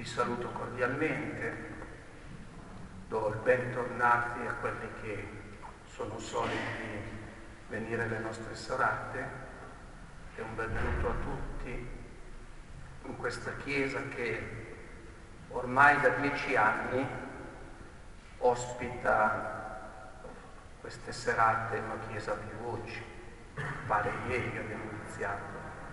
saluto cordialmente, do il bentornati a quelli che sono soliti venire alle nostre serate e un benvenuto a tutti in questa chiesa che ormai da 10 anni ospita queste serate, una chiesa a più voci. Pare ieri abbiamo iniziato.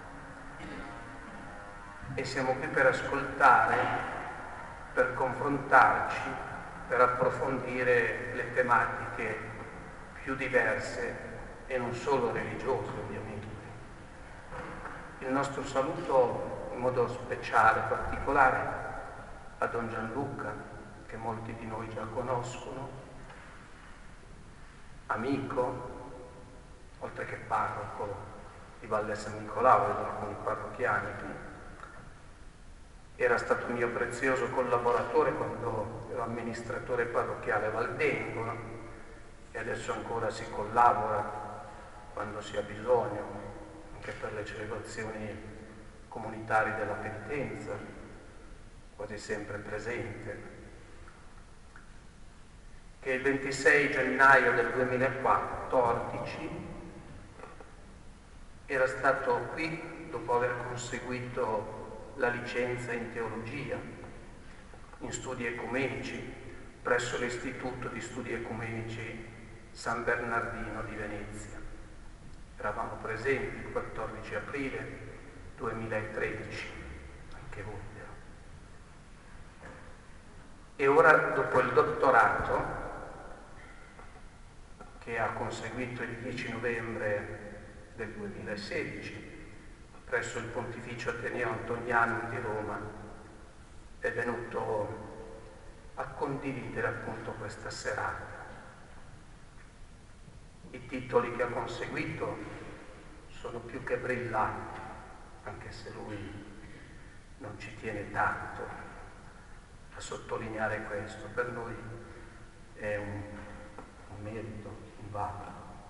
E siamo qui per ascoltare, per confrontarci, per approfondire le tematiche più diverse e non solo religiose, ovviamente. Il nostro saluto in modo speciale, particolare, a Don Gianluca, che molti di noi già conoscono, amico, oltre che parroco di Valle San Nicolao e di alcuni parrocchiani qui. Era stato mio prezioso collaboratore quando ero amministratore parrocchiale a Valdengo e adesso ancora si collabora quando si ha bisogno, anche per le celebrazioni comunitarie della penitenza, quasi sempre presente. Che il 26 gennaio del 2014 era stato qui dopo aver conseguito la licenza in teologia, in studi ecumenici, presso l'Istituto di Studi Ecumenici San Bernardino di Venezia. Eravamo presenti il 14 aprile 2013, anche voi. E ora, dopo il dottorato, che ha conseguito il 10 novembre del 2016, presso il Pontificio Ateneo Antonianum di Roma, è venuto a condividere appunto questa serata. I titoli che ha conseguito sono più che brillanti, anche se lui non ci tiene tanto a sottolineare questo. Per noi è un merito, un vanto.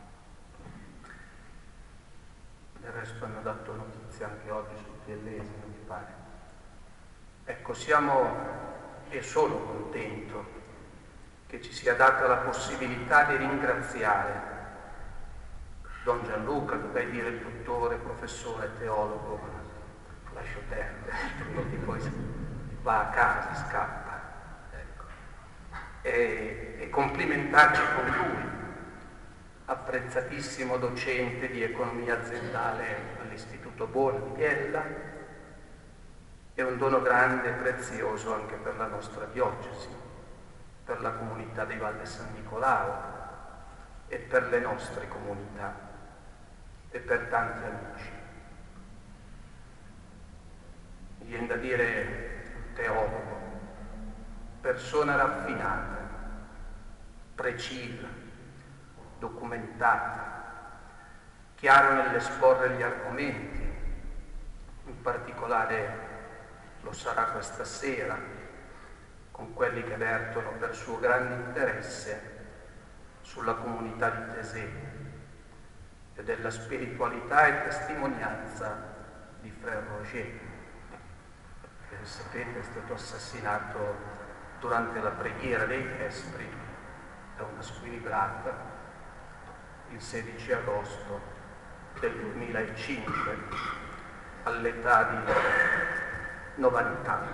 Del resto hanno dato notizia anche oggi sul Piellese, non mi pare. Ecco, e sono contento che ci sia data la possibilità di ringraziare Don Gianluca, dovrei dire il dottore, professore, teologo, ma lascio perdere, altrimenti poi va a casa, scappa. Ecco. E complimentarci con lui, apprezzatissimo docente di economia aziendale all'Istituto Bona di Biella, è un dono grande e prezioso anche per la nostra diocesi, per la comunità di Valle San Nicolao e per le nostre comunità e per tanti amici. Mi viene da dire teologo, persona raffinata, precisa, documentata, chiaro nell'esporre gli argomenti, in particolare lo sarà questa sera, con quelli che vertono per suo grande interesse sulla comunità di Taizé e della spiritualità e testimonianza di Frère Roger, che sapete è stato assassinato durante la preghiera dei Vespri da una squilibrata il 16 agosto del 2005 all'età di 90 anni.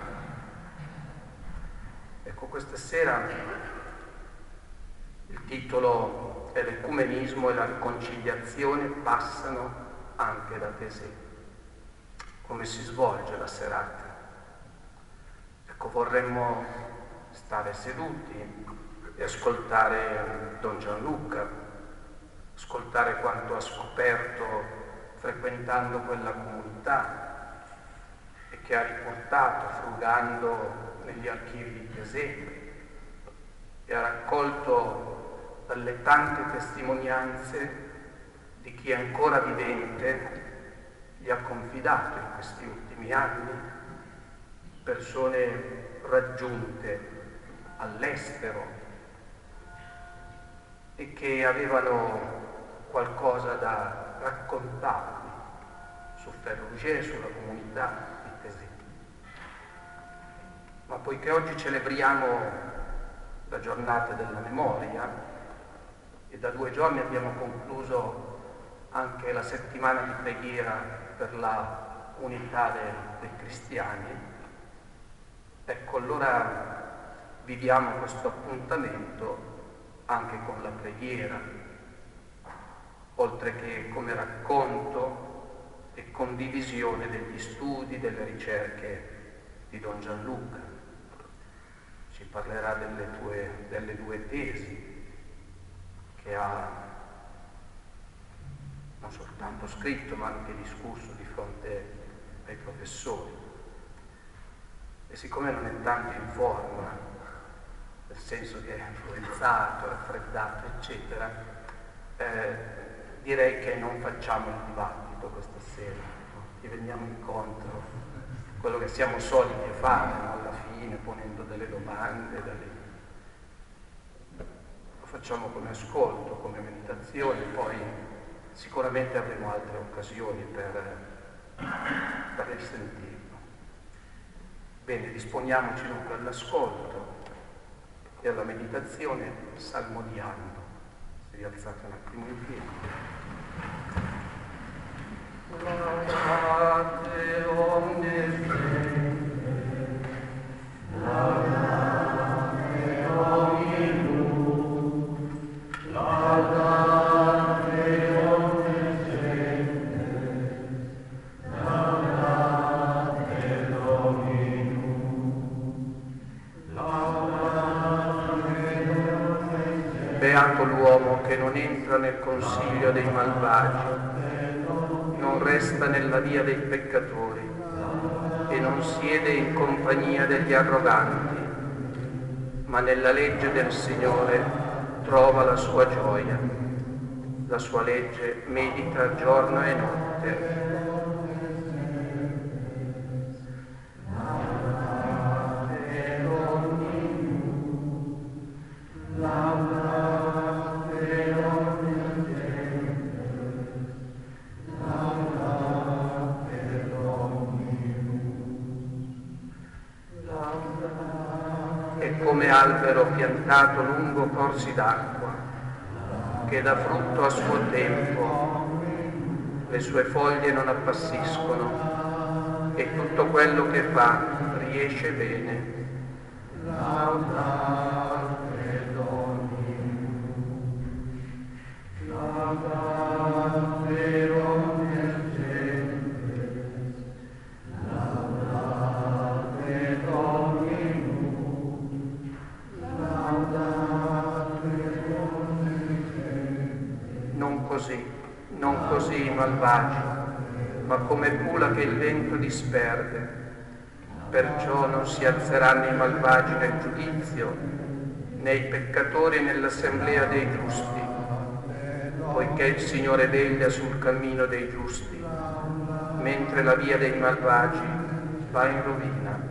Ecco, questa sera il titolo è l'ecumenismo e la riconciliazione passano anche da Taizé. Come si svolge la serata? Ecco, vorremmo stare seduti e ascoltare Don Gianluca, ascoltare quanto ha scoperto frequentando quella comunità e che ha riportato frugando negli archivi di Taizé e ha raccolto dalle tante testimonianze di chi ancora vivente gli ha confidato in questi ultimi anni, persone raggiunte all'estero e che avevano qualcosa da raccontarvi su Frère Roger e sulla comunità di Taizé. poiché oggi celebriamo la giornata della memoria e da 2 giorni abbiamo concluso anche la settimana di preghiera per la unità dei cristiani, ecco, allora viviamo questo appuntamento anche con la preghiera, oltre che come racconto e condivisione degli studi, delle ricerche di Don Gianluca. Ci parlerà delle 2 tesi che ha non soltanto scritto ma anche discusso di fronte ai professori. E siccome non è tanto in forma, nel senso che è influenzato, raffreddato, eccetera, direi che non facciamo il dibattito questa sera, no? Gli veniamo incontro, quello che siamo soliti fare, no? Alla fine, ponendo delle domande, lo facciamo come ascolto, come meditazione, poi sicuramente avremo altre occasioni per risentirlo. Bene, disponiamoci dunque all'ascolto e alla meditazione salmodiando. Si rialzate un attimo in piedi. Laudate omnes Deus, laudate Dominum, laudate omnes Deus, laudate Dominum, laudate omnes Deus. Beato l'uomo che non entra nel consiglio dei malvagi, non resta nella via dei peccatori e non siede in compagnia degli arroganti, ma nella legge del Signore trova la sua gioia. La sua legge medita giorno e notte. Albero piantato lungo corsi d'acqua, che dà frutto a suo tempo, le sue foglie non appassiscono e tutto quello che fa riesce bene. Laudate Dominum, laudate omnes gentes, laudate Dominum. Non così i malvagi, ma come pula che il vento disperde. Perciò non si alzeranno i malvagi nel giudizio, né i peccatori nell'assemblea dei giusti, poiché il Signore veglia sul cammino dei giusti, mentre la via dei malvagi va in rovina.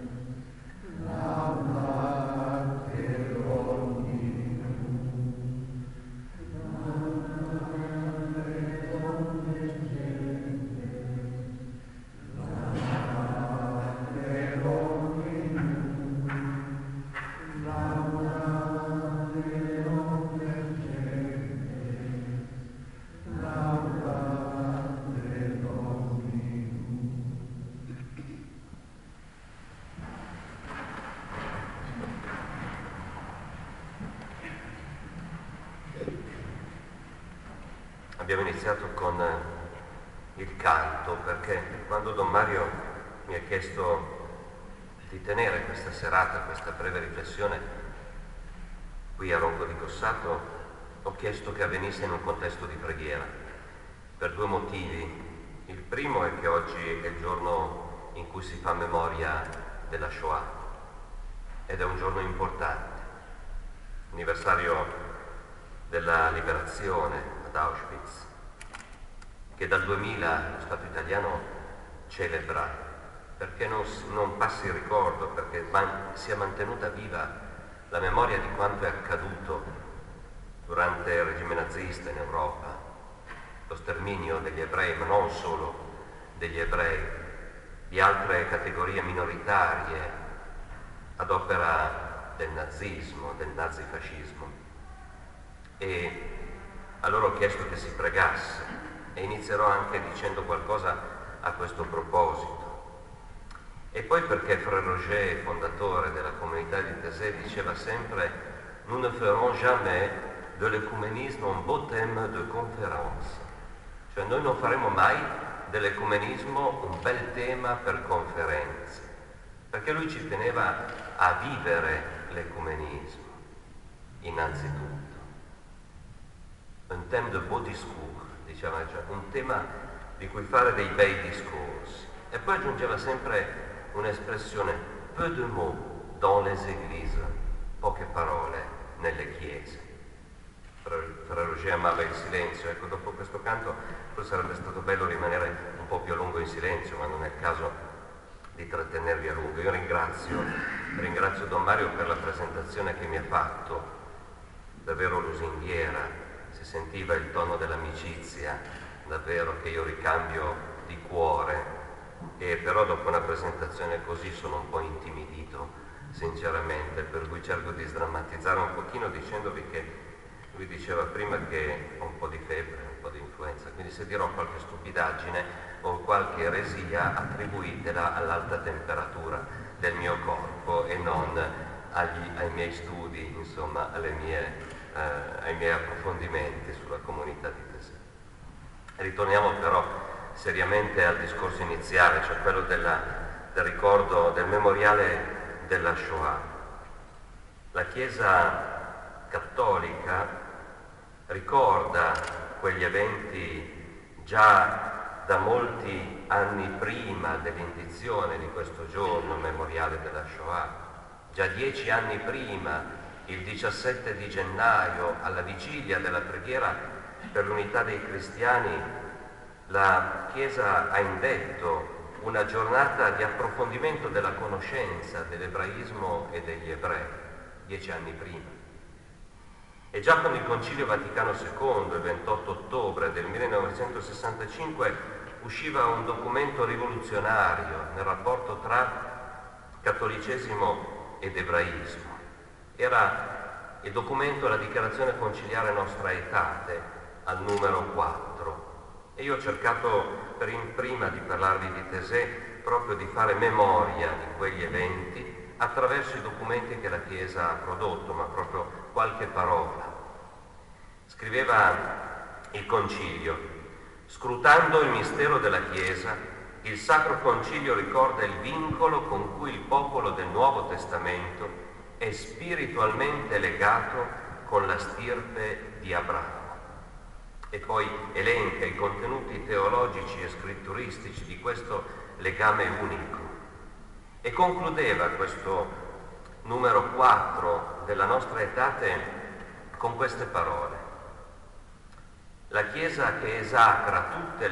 Abbiamo iniziato con il canto perché quando Don Mario mi ha chiesto di tenere questa serata, questa breve riflessione qui a Ronco di Cossato, ho chiesto che avvenisse in un contesto di preghiera per 2 motivi. Il primo è che oggi è il giorno in cui si fa memoria della Shoah ed è un giorno importante, anniversario della liberazione ad Auschwitz, che dal 2000 lo Stato italiano celebra, perché non passi il ricordo, perché sia mantenuta viva la memoria di quanto è accaduto durante il regime nazista in Europa, lo sterminio degli ebrei, ma non solo degli ebrei, di altre categorie minoritarie, ad opera del nazismo, del nazifascismo. E allora ho chiesto che si pregasse e inizierò anche dicendo qualcosa a questo proposito. E poi perché Frère Roger, fondatore della comunità di Taizé, diceva sempre: nous ne ferons jamais de l'ecumenisme un beau thème de conférence. Cioè noi non faremo mai dell'ecumenismo un bel tema per conferenze, perché lui ci teneva a vivere l'ecumenismo, innanzitutto. Un thème de beau discours, diciamo, cioè un tema di cui fare dei bei discorsi. E poi aggiungeva sempre un'espressione: peu de mots dans les églises, poche parole nelle chiese. Frère Roger amava il silenzio. Ecco, dopo questo canto forse sarebbe stato bello rimanere un po' più a lungo in silenzio, ma non è il caso di trattenervi a lungo. Io ringrazio Don Mario per la presentazione che mi ha fatto, davvero lusinghiera, si sentiva il tono dell'amicizia, davvero, che io ricambio di cuore. E però dopo una presentazione così sono un po' intimidito, sinceramente, per cui cerco di sdrammatizzare un pochino dicendovi che lui diceva prima che ho un po' di febbre, un po' di influenza, quindi se dirò qualche stupidaggine o qualche eresia attribuitela all'alta temperatura del mio corpo e non ai miei studi, insomma, ai miei approfondimenti sulla comunità di Taizé. Ritorniamo però seriamente al discorso iniziale, cioè quello del ricordo, del memoriale della Shoah. La Chiesa cattolica ricorda quegli eventi già da molti anni prima dell'indizione di questo giorno memoriale della Shoah, già 10 anni prima, il 17 di gennaio, alla vigilia della preghiera per l'unità dei cristiani, la Chiesa ha indetto una giornata di approfondimento della conoscenza dell'ebraismo e degli ebrei, 10 anni prima. E già con il Concilio Vaticano II, il 28 ottobre del 1965, usciva un documento rivoluzionario nel rapporto tra cattolicesimo ed ebraismo. Era il documento, la dichiarazione conciliare Nostra Aetate, al numero 4. E io ho cercato, prima di parlarvi di Taizé, proprio di fare memoria di quegli eventi attraverso i documenti che la Chiesa ha prodotto, ma proprio qualche parola. Scriveva il Concilio: scrutando il mistero della Chiesa, il Sacro Concilio ricorda il vincolo con cui il popolo del Nuovo Testamento è spiritualmente legato con la stirpe di Abramo. E poi elenca i contenuti teologici e scritturistici di questo legame unico. E concludeva questo numero 4 della Nostra Aetate con queste parole: la Chiesa che esecra tutte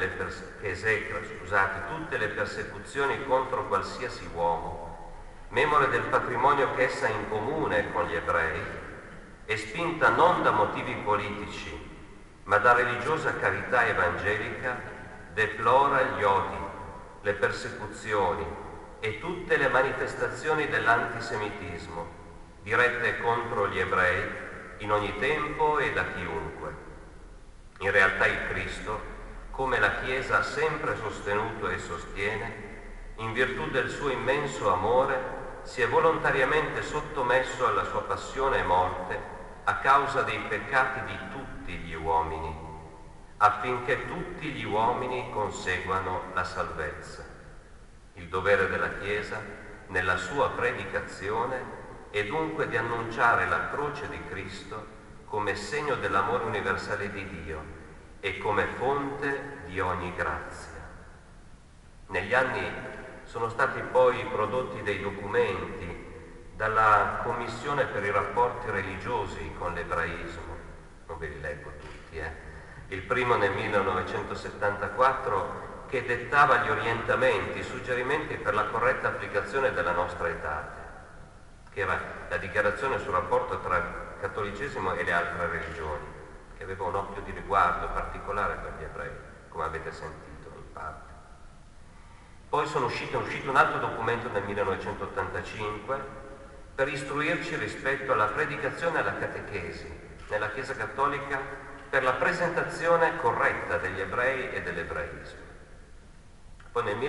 le persecuzioni contro qualsiasi uomo, memore del patrimonio che essa ha in comune con gli ebrei, è spinta non da motivi politici, ma da religiosa carità evangelica, deplora gli odi, le persecuzioni e tutte le manifestazioni dell'antisemitismo, dirette contro gli ebrei in ogni tempo e da chiunque. In realtà il Cristo, come la Chiesa ha sempre sostenuto e sostiene, in virtù del suo immenso amore, si è volontariamente sottomesso alla sua passione e morte a causa dei peccati di tutti gli uomini, affinché tutti gli uomini conseguano la salvezza. Il dovere della Chiesa, nella sua predicazione, è dunque di annunciare la croce di Cristo come segno dell'amore universale di Dio e come fonte di ogni grazia. Negli anni sono stati poi prodotti dei documenti dalla Commissione per i rapporti religiosi con l'ebraismo, non ve li leggo tutti, il primo nel 1974, che dettava gli orientamenti, i suggerimenti per la corretta applicazione della Nostra Aetate, che era la dichiarazione sul rapporto tra cattolicesimo e le altre religioni, che aveva un occhio di riguardo particolare per gli ebrei, come avete sentito in parte. Poi è uscito un altro documento nel 1985, per istruirci rispetto alla predicazione e alla catechesi nella Chiesa Cattolica per la presentazione corretta degli ebrei e dell'ebraismo. Poi nel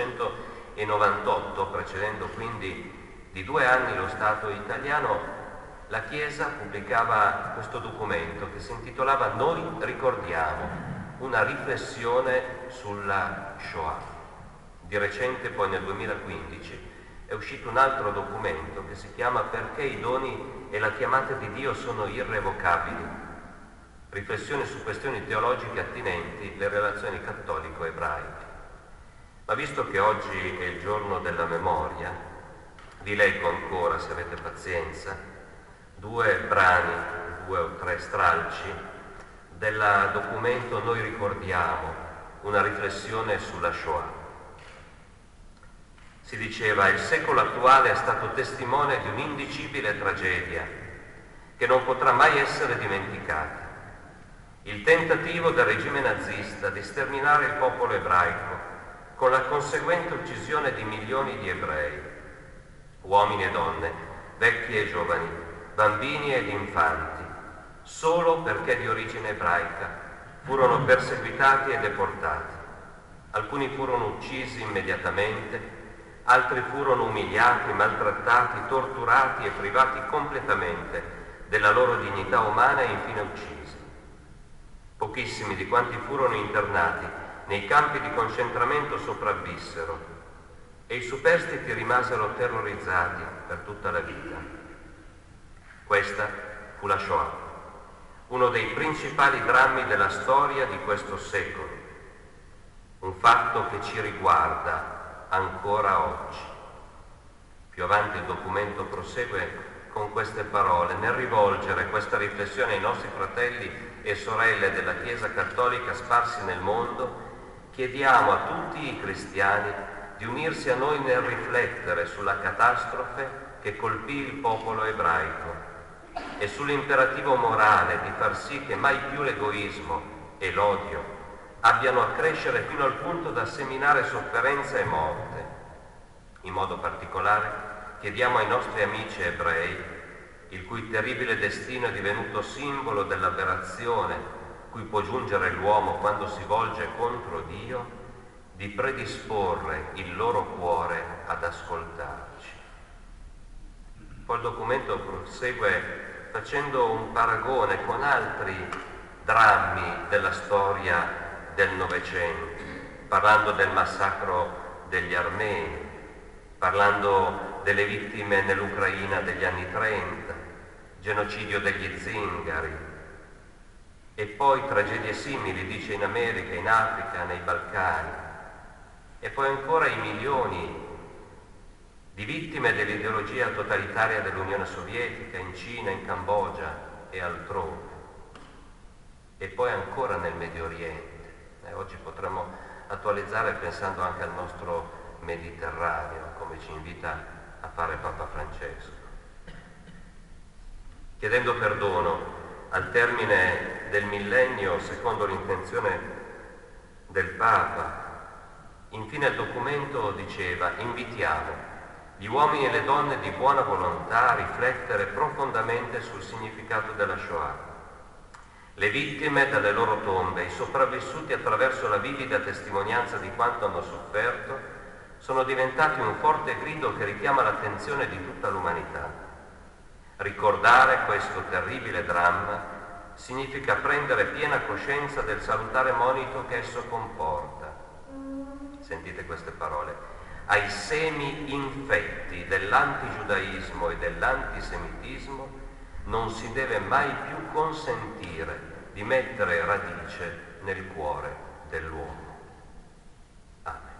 1998, precedendo quindi di 2 anni lo Stato italiano, la Chiesa pubblicava questo documento che si intitolava Noi ricordiamo, una riflessione sulla Shoah. Di recente, poi nel 2015, è uscito un altro documento che si chiama Perché i doni e la chiamata di Dio sono irrevocabili. Riflessioni su questioni teologiche attinenti alle relazioni cattolico-ebraiche. Ma visto che oggi è il giorno della memoria, vi leggo ancora, se avete pazienza, 2 brani, 2 o 3 stralci del documento Noi ricordiamo, una riflessione sulla Shoah. Si diceva: il secolo attuale è stato testimone di un'indicibile tragedia che non potrà mai essere dimenticata. Il tentativo del regime nazista di sterminare il popolo ebraico con la conseguente uccisione di milioni di ebrei, uomini e donne, vecchi e giovani, bambini ed infanti, solo perché di origine ebraica, furono perseguitati e deportati. Alcuni furono uccisi immediatamente, altri furono umiliati, maltrattati, torturati e privati completamente della loro dignità umana e infine uccisi. Pochissimi di quanti furono internati nei campi di concentramento sopravvissero e i superstiti rimasero terrorizzati per tutta la vita. Questa fu la Shoah, uno dei principali drammi della storia di questo secolo, un fatto che ci riguarda ancora oggi. Più avanti il documento prosegue con queste parole: nel rivolgere questa riflessione ai nostri fratelli e sorelle della Chiesa Cattolica sparsi nel mondo, chiediamo a tutti i cristiani di unirsi a noi nel riflettere sulla catastrofe che colpì il popolo ebraico e sull'imperativo morale di far sì che mai più l'egoismo e l'odio abbiano a crescere fino al punto da seminare sofferenza e morte. In modo particolare chiediamo ai nostri amici ebrei, il cui terribile destino è divenuto simbolo dell'aberrazione cui può giungere l'uomo quando si volge contro Dio, di predisporre il loro cuore ad ascoltarci. Poi il documento prosegue facendo un paragone con altri drammi della storia del Novecento, parlando del massacro degli armeni, parlando delle vittime nell'Ucraina degli anni 30, genocidio degli zingari, e poi tragedie simili, dice, in America, in Africa, nei Balcani, e poi ancora i milioni di vittime dell'ideologia totalitaria dell'Unione Sovietica, in Cina, in Cambogia e altrove, e poi ancora nel Medio Oriente. Oggi potremmo attualizzare pensando anche al nostro Mediterraneo, come ci invita a fare Papa Francesco. Chiedendo perdono al termine del millennio, secondo l'intenzione del Papa, infine il documento diceva: invitiamo gli uomini e le donne di buona volontà a riflettere profondamente sul significato della Shoah. Le vittime dalle loro tombe, i sopravvissuti attraverso la vivida testimonianza di quanto hanno sofferto, sono diventati un forte grido che richiama l'attenzione di tutta l'umanità. Ricordare questo terribile dramma significa prendere piena coscienza del salutare monito che esso comporta. Sentite queste parole: ai semi infetti dell'antigiudaismo e dell'antisemitismo non si deve mai più consentire di mettere radice nel cuore dell'uomo. Amen.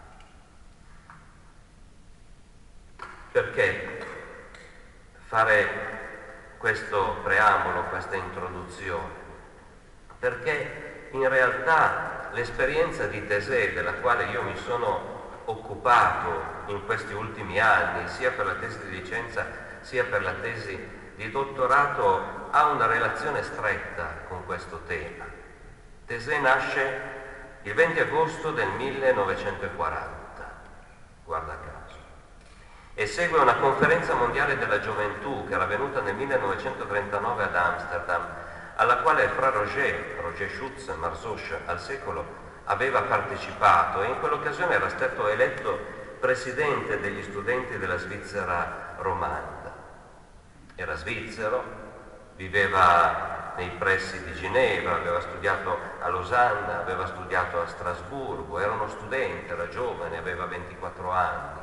Perché fare questo preambolo, questa introduzione? Perché in realtà l'esperienza di Taizé, della quale io mi sono occupato in questi ultimi anni, sia per la tesi di licenza sia per la tesi di dottorato, ha una relazione stretta con questo tema. Taizé nasce il 20 agosto del 1940, guarda caso. E segue una conferenza mondiale della gioventù che era venuta nel 1939 ad Amsterdam, alla quale Fra Roger Schutz Marsosch al secolo aveva partecipato, e in quell'occasione era stato eletto presidente degli studenti della Svizzera romanda. Era svizzero, viveva nei pressi di Ginevra, aveva studiato a Losanna, aveva studiato a Strasburgo, era uno studente, era giovane, aveva 24 anni.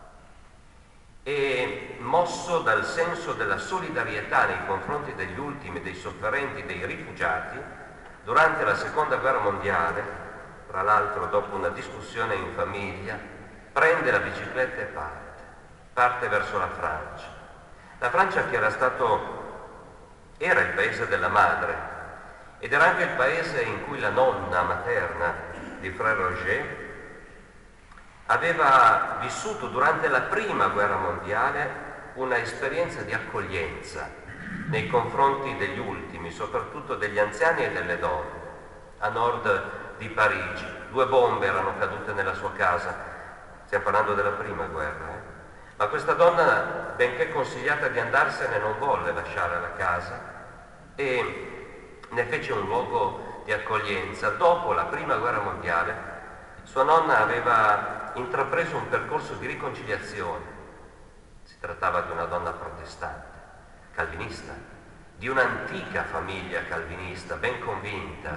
E mosso dal senso della solidarietà nei confronti degli ultimi, dei sofferenti, dei rifugiati, durante la Seconda Guerra Mondiale, tra l'altro dopo una discussione in famiglia, prende la bicicletta e parte verso la Francia. La Francia che era il paese della madre, ed era anche il paese in cui la nonna materna di Frère Roger aveva vissuto durante la Prima Guerra Mondiale una esperienza di accoglienza nei confronti degli ultimi, soprattutto degli anziani e delle donne. A nord di Parigi 2 bombe erano cadute nella sua casa, stiamo parlando della Prima Guerra, ma questa donna, benché consigliata di andarsene, non volle lasciare la casa e ne fece un luogo di accoglienza. Dopo la Prima Guerra Mondiale sua nonna aveva intrapreso un percorso di riconciliazione. Si trattava di una donna protestante, calvinista, di un'antica famiglia calvinista, ben convinta.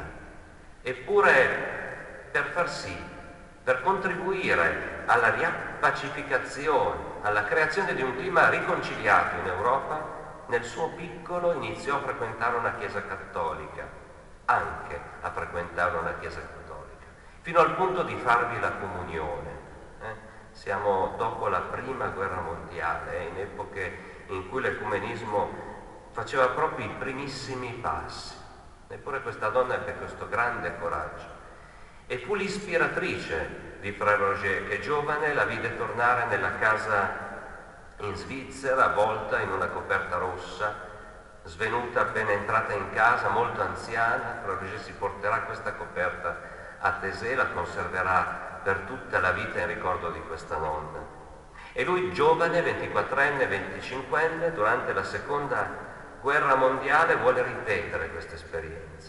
Eppure, per contribuire alla riappacificazione, alla creazione di un clima riconciliato in Europa, nel suo piccolo iniziò a frequentare una chiesa cattolica, anche a frequentare una chiesa cattolica, fino al punto di farvi la comunione. Siamo dopo la Prima Guerra Mondiale, in epoche in cui l'ecumenismo faceva proprio i primissimi passi. Eppure questa donna ebbe questo grande coraggio e fu l'ispiratrice di Frère Roger, che giovane la vide tornare nella casa in Svizzera, avvolta in una coperta rossa, svenuta appena entrata in casa, molto anziana. Frère Roger si porterà questa coperta a Taizé, la conserverà per tutta la vita in ricordo di questa nonna. E lui, giovane, 24enne, 25enne, durante la Seconda Guerra Mondiale vuole ripetere questa esperienza,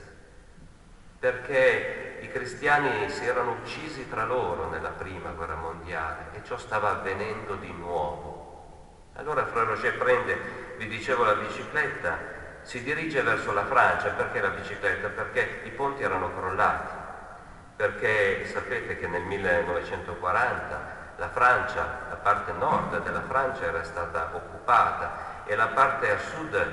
perché i cristiani si erano uccisi tra loro nella Prima Guerra Mondiale e ciò stava avvenendo di nuovo. Allora Frère Roger prende, vi dicevo, la bicicletta, si dirige verso la Francia. Perché la bicicletta? Perché i ponti erano crollati, perché sapete che nel 1940 la Francia, la parte nord della Francia era stata occupata e la parte a sud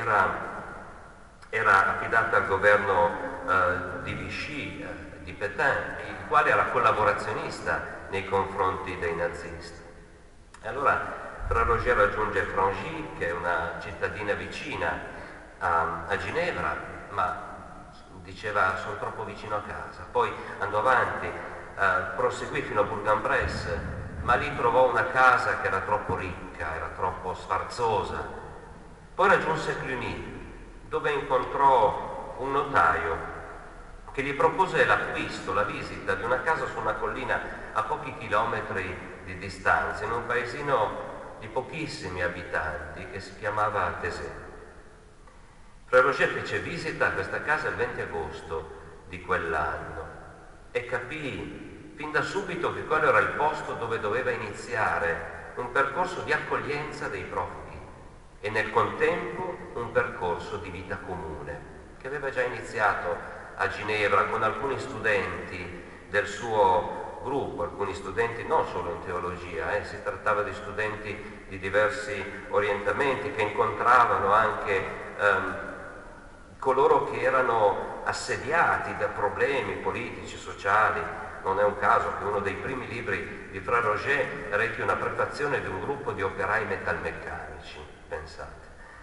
era affidata al governo di Vichy, di Pétain, il quale era collaborazionista nei confronti dei nazisti. E allora Frère Roger raggiunge Frangy, che è una cittadina vicina a Ginevra, ma diceva sono troppo vicino a casa. Poi andò avanti, proseguì fino a Bourg-en-Bresse, ma lì trovò una casa che era troppo ricca, era troppo sfarzosa. Poi raggiunse Cluny, dove incontrò un notaio che gli propose l'acquisto, la visita di una casa su una collina a pochi chilometri di distanza, in un paesino di pochissimi abitanti che si chiamava Taizé. Frère Roger fece visita a questa casa il 20 agosto di quell'anno e capì fin da subito che quello era il posto dove doveva iniziare un percorso di accoglienza dei profughi e nel contempo un percorso di vita comune che aveva già iniziato a Ginevra con alcuni studenti del suo gruppo, alcuni studenti non solo in teologia, si trattava di studenti di diversi orientamenti che incontravano anche coloro che erano assediati da problemi politici, sociali. Non è un caso che uno dei primi libri di Frère Roger rechi una prefazione di un gruppo di operai metalmeccanici, pensate.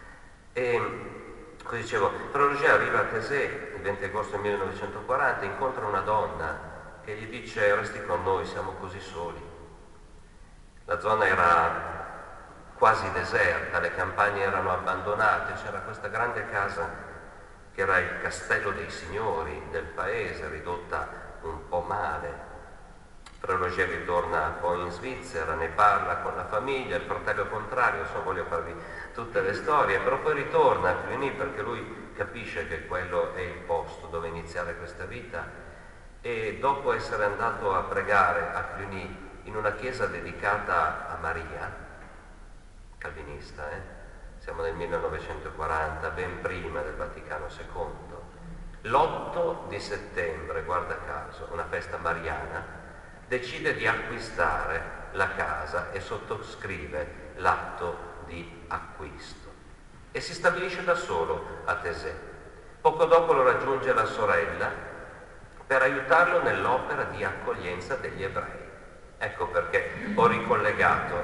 E come dicevo, Frère Roger arriva a Taizé il 20 agosto 1940, incontra una donna che gli dice resti con noi, siamo così soli. La zona era quasi deserta, le campagne erano abbandonate, c'era questa grande casa che era il castello dei signori del paese, ridotta un po' male. Frère Roger ritorna poi in Svizzera, ne parla con la famiglia, il fratello contrario, insomma voglio farvi tutte le storie, però poi ritorna a Cluny perché lui capisce che quello è il posto dove iniziare questa vita, e dopo essere andato a pregare a Cluny in una chiesa dedicata a Maria, calvinista, siamo nel 1940, ben prima del Vaticano II, l'8 di settembre, guarda caso, una festa mariana, decide di acquistare la casa e sottoscrive l'atto di acquisto e si stabilisce da solo a Taizé. Poco dopo lo raggiunge la sorella per aiutarlo nell'opera di accoglienza degli ebrei. Ecco perché ho ricollegato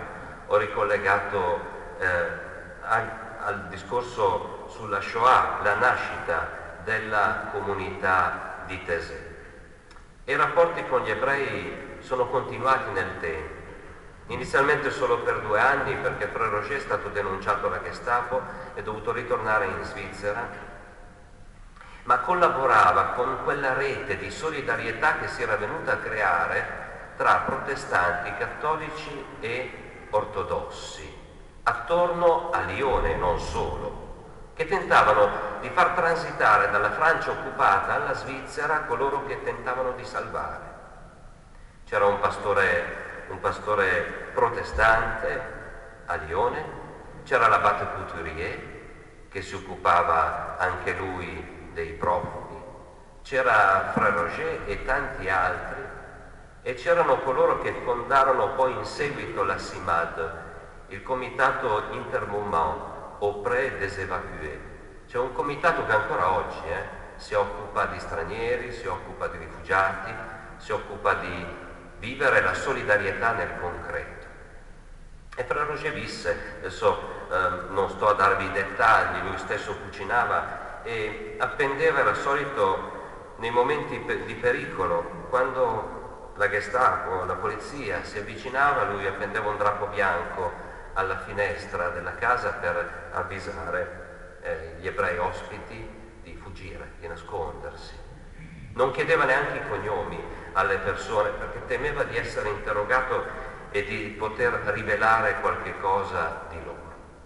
al discorso sulla Shoah, la nascita della comunità di Taizé. I rapporti con gli ebrei sono continuati nel tempo, inizialmente solo per 2 anni perché Frère Roger è stato denunciato alla Gestapo e è dovuto ritornare in Svizzera, ma collaborava con quella rete di solidarietà che si era venuta a creare tra protestanti, cattolici e ortodossi, attorno a Lione, non solo, che tentavano di far transitare dalla Francia occupata alla Svizzera coloro che tentavano di salvare. C'era un pastore protestante a Lione, c'era l'abate Couturier che si occupava anche lui dei profughi, c'era Frère Roger e tanti altri, e c'erano coloro che fondarono poi in seguito la CIMAD, il comitato Intermouvement auprès des évacués. C'è un comitato che ancora oggi si occupa di stranieri, si occupa di rifugiati, si occupa di vivere la solidarietà nel concreto. E Frère Roger visse, adesso non sto a darvi i dettagli, lui stesso cucinava e appendeva, era solito nei momenti di pericolo, quando la Gestapo, la polizia si avvicinava, lui appendeva un drappo bianco alla finestra della casa per avvisare gli ebrei ospiti di fuggire, di nascondersi. Non chiedeva neanche i cognomi alle persone perché temeva di essere interrogato e di poter rivelare qualche cosa di loro.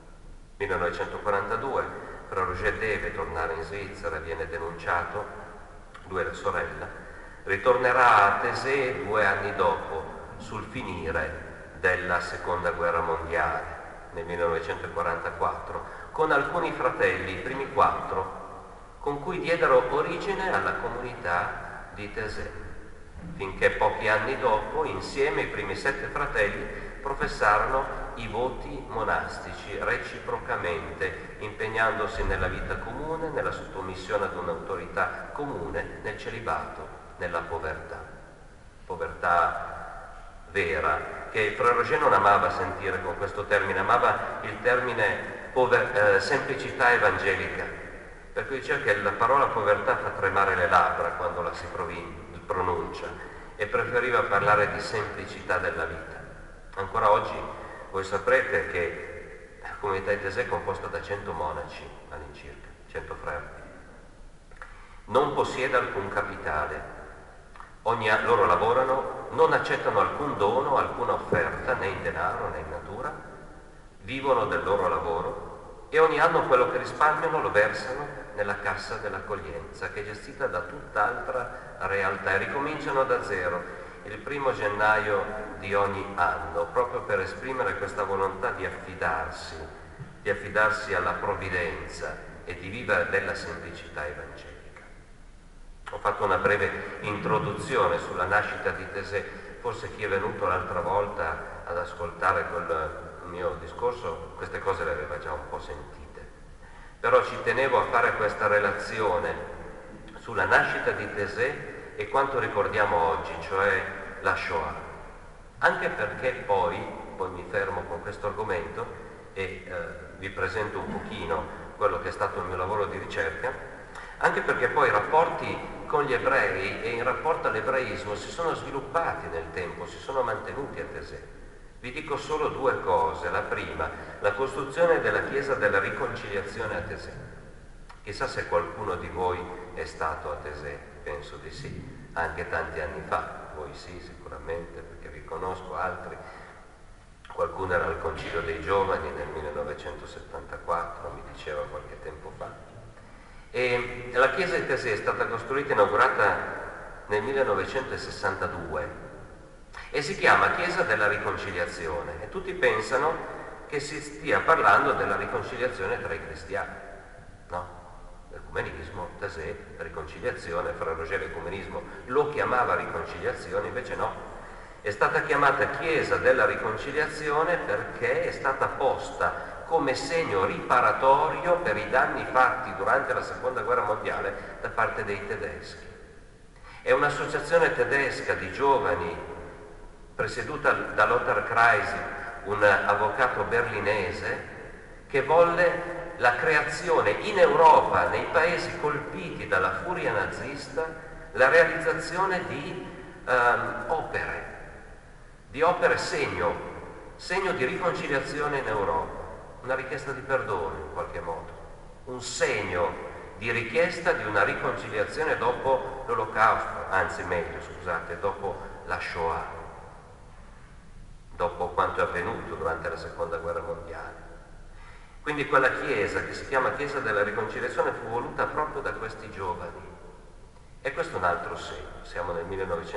1942, Frère Roger deve tornare in Svizzera, viene denunciato, lui e la sorella, ritornerà a Taizé 2 anni dopo, sul finire della Seconda Guerra Mondiale, nel 1944, con alcuni fratelli, i primi 4, con cui diedero origine alla comunità di Taizé, finché pochi anni dopo, insieme, i primi 7 fratelli professarono i voti monastici reciprocamente, impegnandosi nella vita comune, nella sottomissione ad un'autorità comune, nel celibato, nella povertà vera, che Frère Roger non amava sentire con questo termine, amava il termine semplicità evangelica, per cui diceva che la parola povertà fa tremare le labbra quando la si pronuncia, e preferiva parlare di semplicità della vita. Ancora oggi voi saprete che la comunità di Taizé è composta da 100 monaci all'incirca, 100 frères. Non possiede alcun capitale. Loro lavorano, non accettano alcun dono, alcuna offerta, né in denaro né in natura, vivono del loro lavoro e ogni anno quello che risparmiano lo versano nella cassa dell'accoglienza, che è gestita da tutt'altra realtà, e ricominciano da zero il 1° gennaio di ogni anno, proprio per esprimere questa volontà di affidarsi alla provvidenza e di vivere della semplicità evangelica. Ho fatto una breve introduzione sulla nascita di Taizé, forse chi è venuto l'altra volta ad ascoltare quel mio discorso queste cose le aveva già un po' sentite, però ci tenevo a fare questa relazione sulla nascita di Taizé e quanto ricordiamo oggi, cioè la Shoah, anche perché poi mi fermo con questo argomento e vi presento un pochino quello che è stato il mio lavoro di ricerca, anche perché poi i rapporti con gli ebrei e in rapporto all'ebraismo si sono sviluppati nel tempo, si sono mantenuti a Taizé. Vi dico solo 2 cose. La prima, la costruzione della Chiesa della Riconciliazione a Taizé. Chissà se qualcuno di voi è stato a Taizé, penso di sì, anche tanti anni fa. voi sì sicuramente perché vi conosco, altri, qualcuno era al Concilio dei Giovani nel 1974, mi diceva qualche tempo fa. E la chiesa di Taizé è stata costruita e inaugurata nel 1962 e si chiama Chiesa della Riconciliazione e tutti pensano che si stia parlando della riconciliazione tra i cristiani, no? L'ecumenismo, Taizé, riconciliazione, Fra Roger l'ecumenismo lo chiamava riconciliazione, invece no, è stata chiamata Chiesa della Riconciliazione perché è stata posta come segno riparatorio per i danni fatti durante la Seconda Guerra Mondiale da parte dei tedeschi. È un'associazione tedesca di giovani presieduta da Lothar Kreisig, un avvocato berlinese, che volle la creazione in Europa, nei paesi colpiti dalla furia nazista, la realizzazione di opere segno di riconciliazione in Europa, una richiesta di perdono in qualche modo, un segno di richiesta di una riconciliazione dopo l'Olocausto, anzi meglio, scusate, dopo la Shoah, dopo quanto è avvenuto durante la Seconda Guerra Mondiale. Quindi quella chiesa, che si chiama Chiesa della Riconciliazione, fu voluta proprio da questi giovani. E questo è un altro segno, siamo nel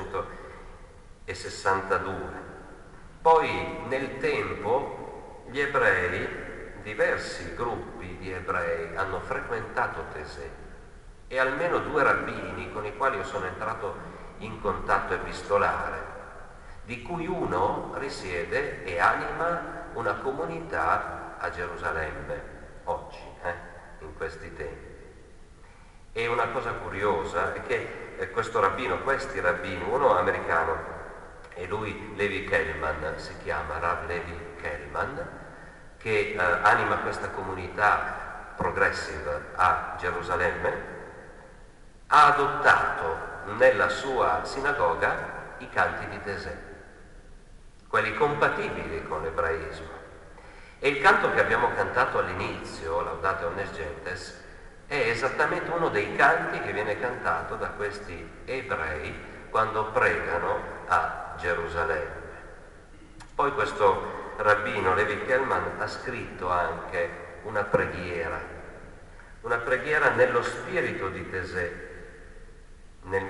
1962. Poi nel tempo gli ebrei, diversi gruppi di ebrei hanno frequentato Taizé e almeno 2 rabbini con i quali io sono entrato in contatto epistolare, di cui uno risiede e anima una comunità a Gerusalemme oggi, in questi tempi. E una cosa curiosa è che questi rabbini, uno americano e lui Levi Kellman, si chiama Rav Levi Kellman, che anima questa comunità progressive a Gerusalemme, ha adottato nella sua sinagoga i canti di Taizé, quelli compatibili con l'ebraismo. E il canto che abbiamo cantato all'inizio, Laudate omnes gentes, è esattamente uno dei canti che viene cantato da questi ebrei quando pregano a Gerusalemme. Poi questo rabbino Levi Kellman ha scritto anche una preghiera nello spirito di Taizé, nel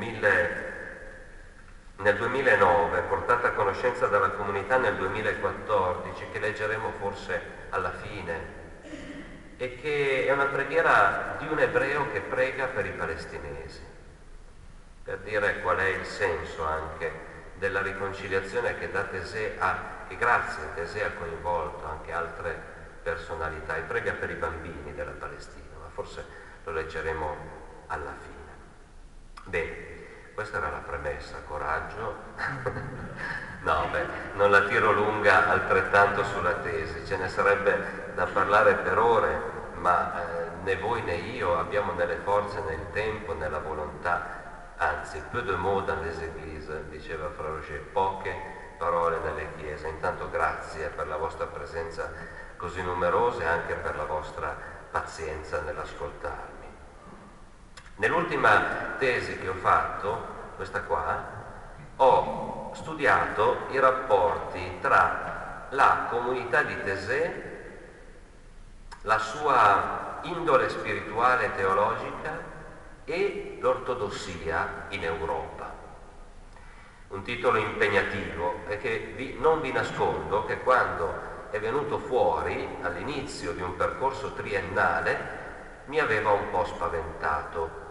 2009, portata a conoscenza dalla comunità nel 2014, che leggeremo forse alla fine, e che è una preghiera di un ebreo che prega per i palestinesi, per dire qual è il senso anche della riconciliazione che da Taizé che grazie a Taizé ha coinvolto anche altre personalità, e prega per i bambini della Palestina, ma forse lo leggeremo alla fine. Bene, questa era la premessa, coraggio. No, non la tiro lunga altrettanto sulla tesi, ce ne sarebbe da parlare per ore, ma né voi né io abbiamo nelle forze, nel tempo, nella volontà, anzi, peu de mots dans les églises, diceva Fra Roger, poche parole nelle chiese. Intanto grazie per la vostra presenza così numerosa e anche per la vostra pazienza nell'ascoltarmi. Nell'ultima tesi che ho fatto, questa qua, ho studiato i rapporti tra la comunità di Taizé, la sua indole spirituale e teologica e l'ortodossia in Europa. Un titolo impegnativo, perché non vi nascondo che quando è venuto fuori all'inizio di un percorso triennale mi aveva un po' spaventato.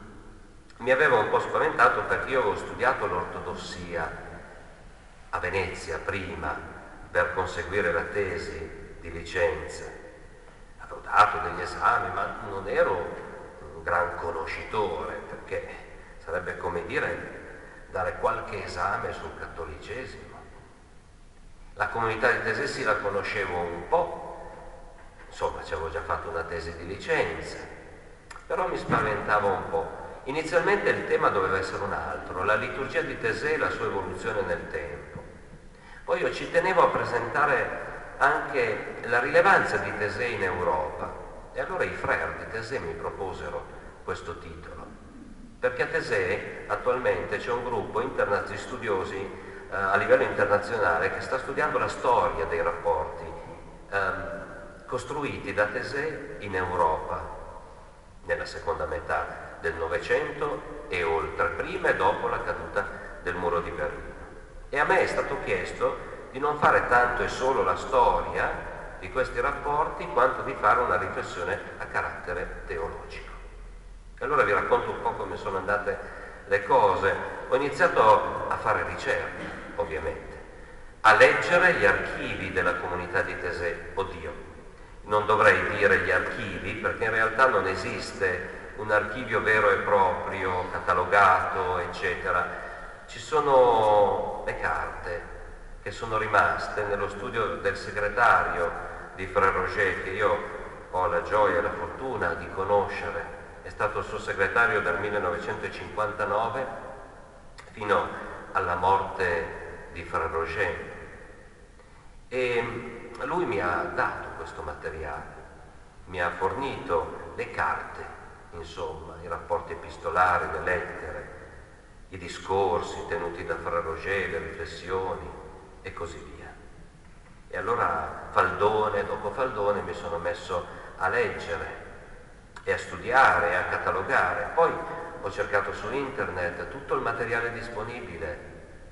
Perché io avevo studiato l'ortodossia a Venezia prima per conseguire la tesi di licenza. Avevo dato degli esami, ma non ero un gran conoscitore, perché sarebbe come dire dare qualche esame sul cattolicesimo. La comunità di Taizé sì, la conoscevo un po', insomma ci avevo già fatto una tesi di licenza, però mi spaventava un po'. Inizialmente il tema doveva essere un altro, la liturgia di Taizé e la sua evoluzione nel tempo. Poi io ci tenevo a presentare anche la rilevanza di Taizé in Europa, e allora i frères di Taizé mi proposero questo titolo. perché a Taizé attualmente c'è un gruppo di studiosi a livello internazionale che sta studiando la storia dei rapporti costruiti da Taizé in Europa nella seconda metà del Novecento e oltre, prima e dopo la caduta del muro di Berlino. E a me è stato chiesto di non fare tanto e solo la storia di questi rapporti, quanto di fare una riflessione a carattere teologico. E allora vi racconto un po' come sono andate le cose. Ho iniziato a fare ricerche, ovviamente, a leggere gli archivi della comunità di Taizé. Oddio, non dovrei dire gli archivi, perché in realtà non esiste un archivio vero e proprio, catalogato, eccetera. Ci sono le carte che sono rimaste nello studio del segretario di Frère Roger, che io ho la gioia e la fortuna di conoscere. È stato il suo segretario dal 1959 fino alla morte di Frère Roger. E lui mi ha dato questo materiale, mi ha fornito le carte, insomma, i rapporti epistolari, le lettere, i discorsi tenuti da Frère Roger, le riflessioni e così via. E allora Faldone dopo Faldone mi sono messo a leggere e a studiare e a catalogare. Poi ho cercato su internet tutto il materiale disponibile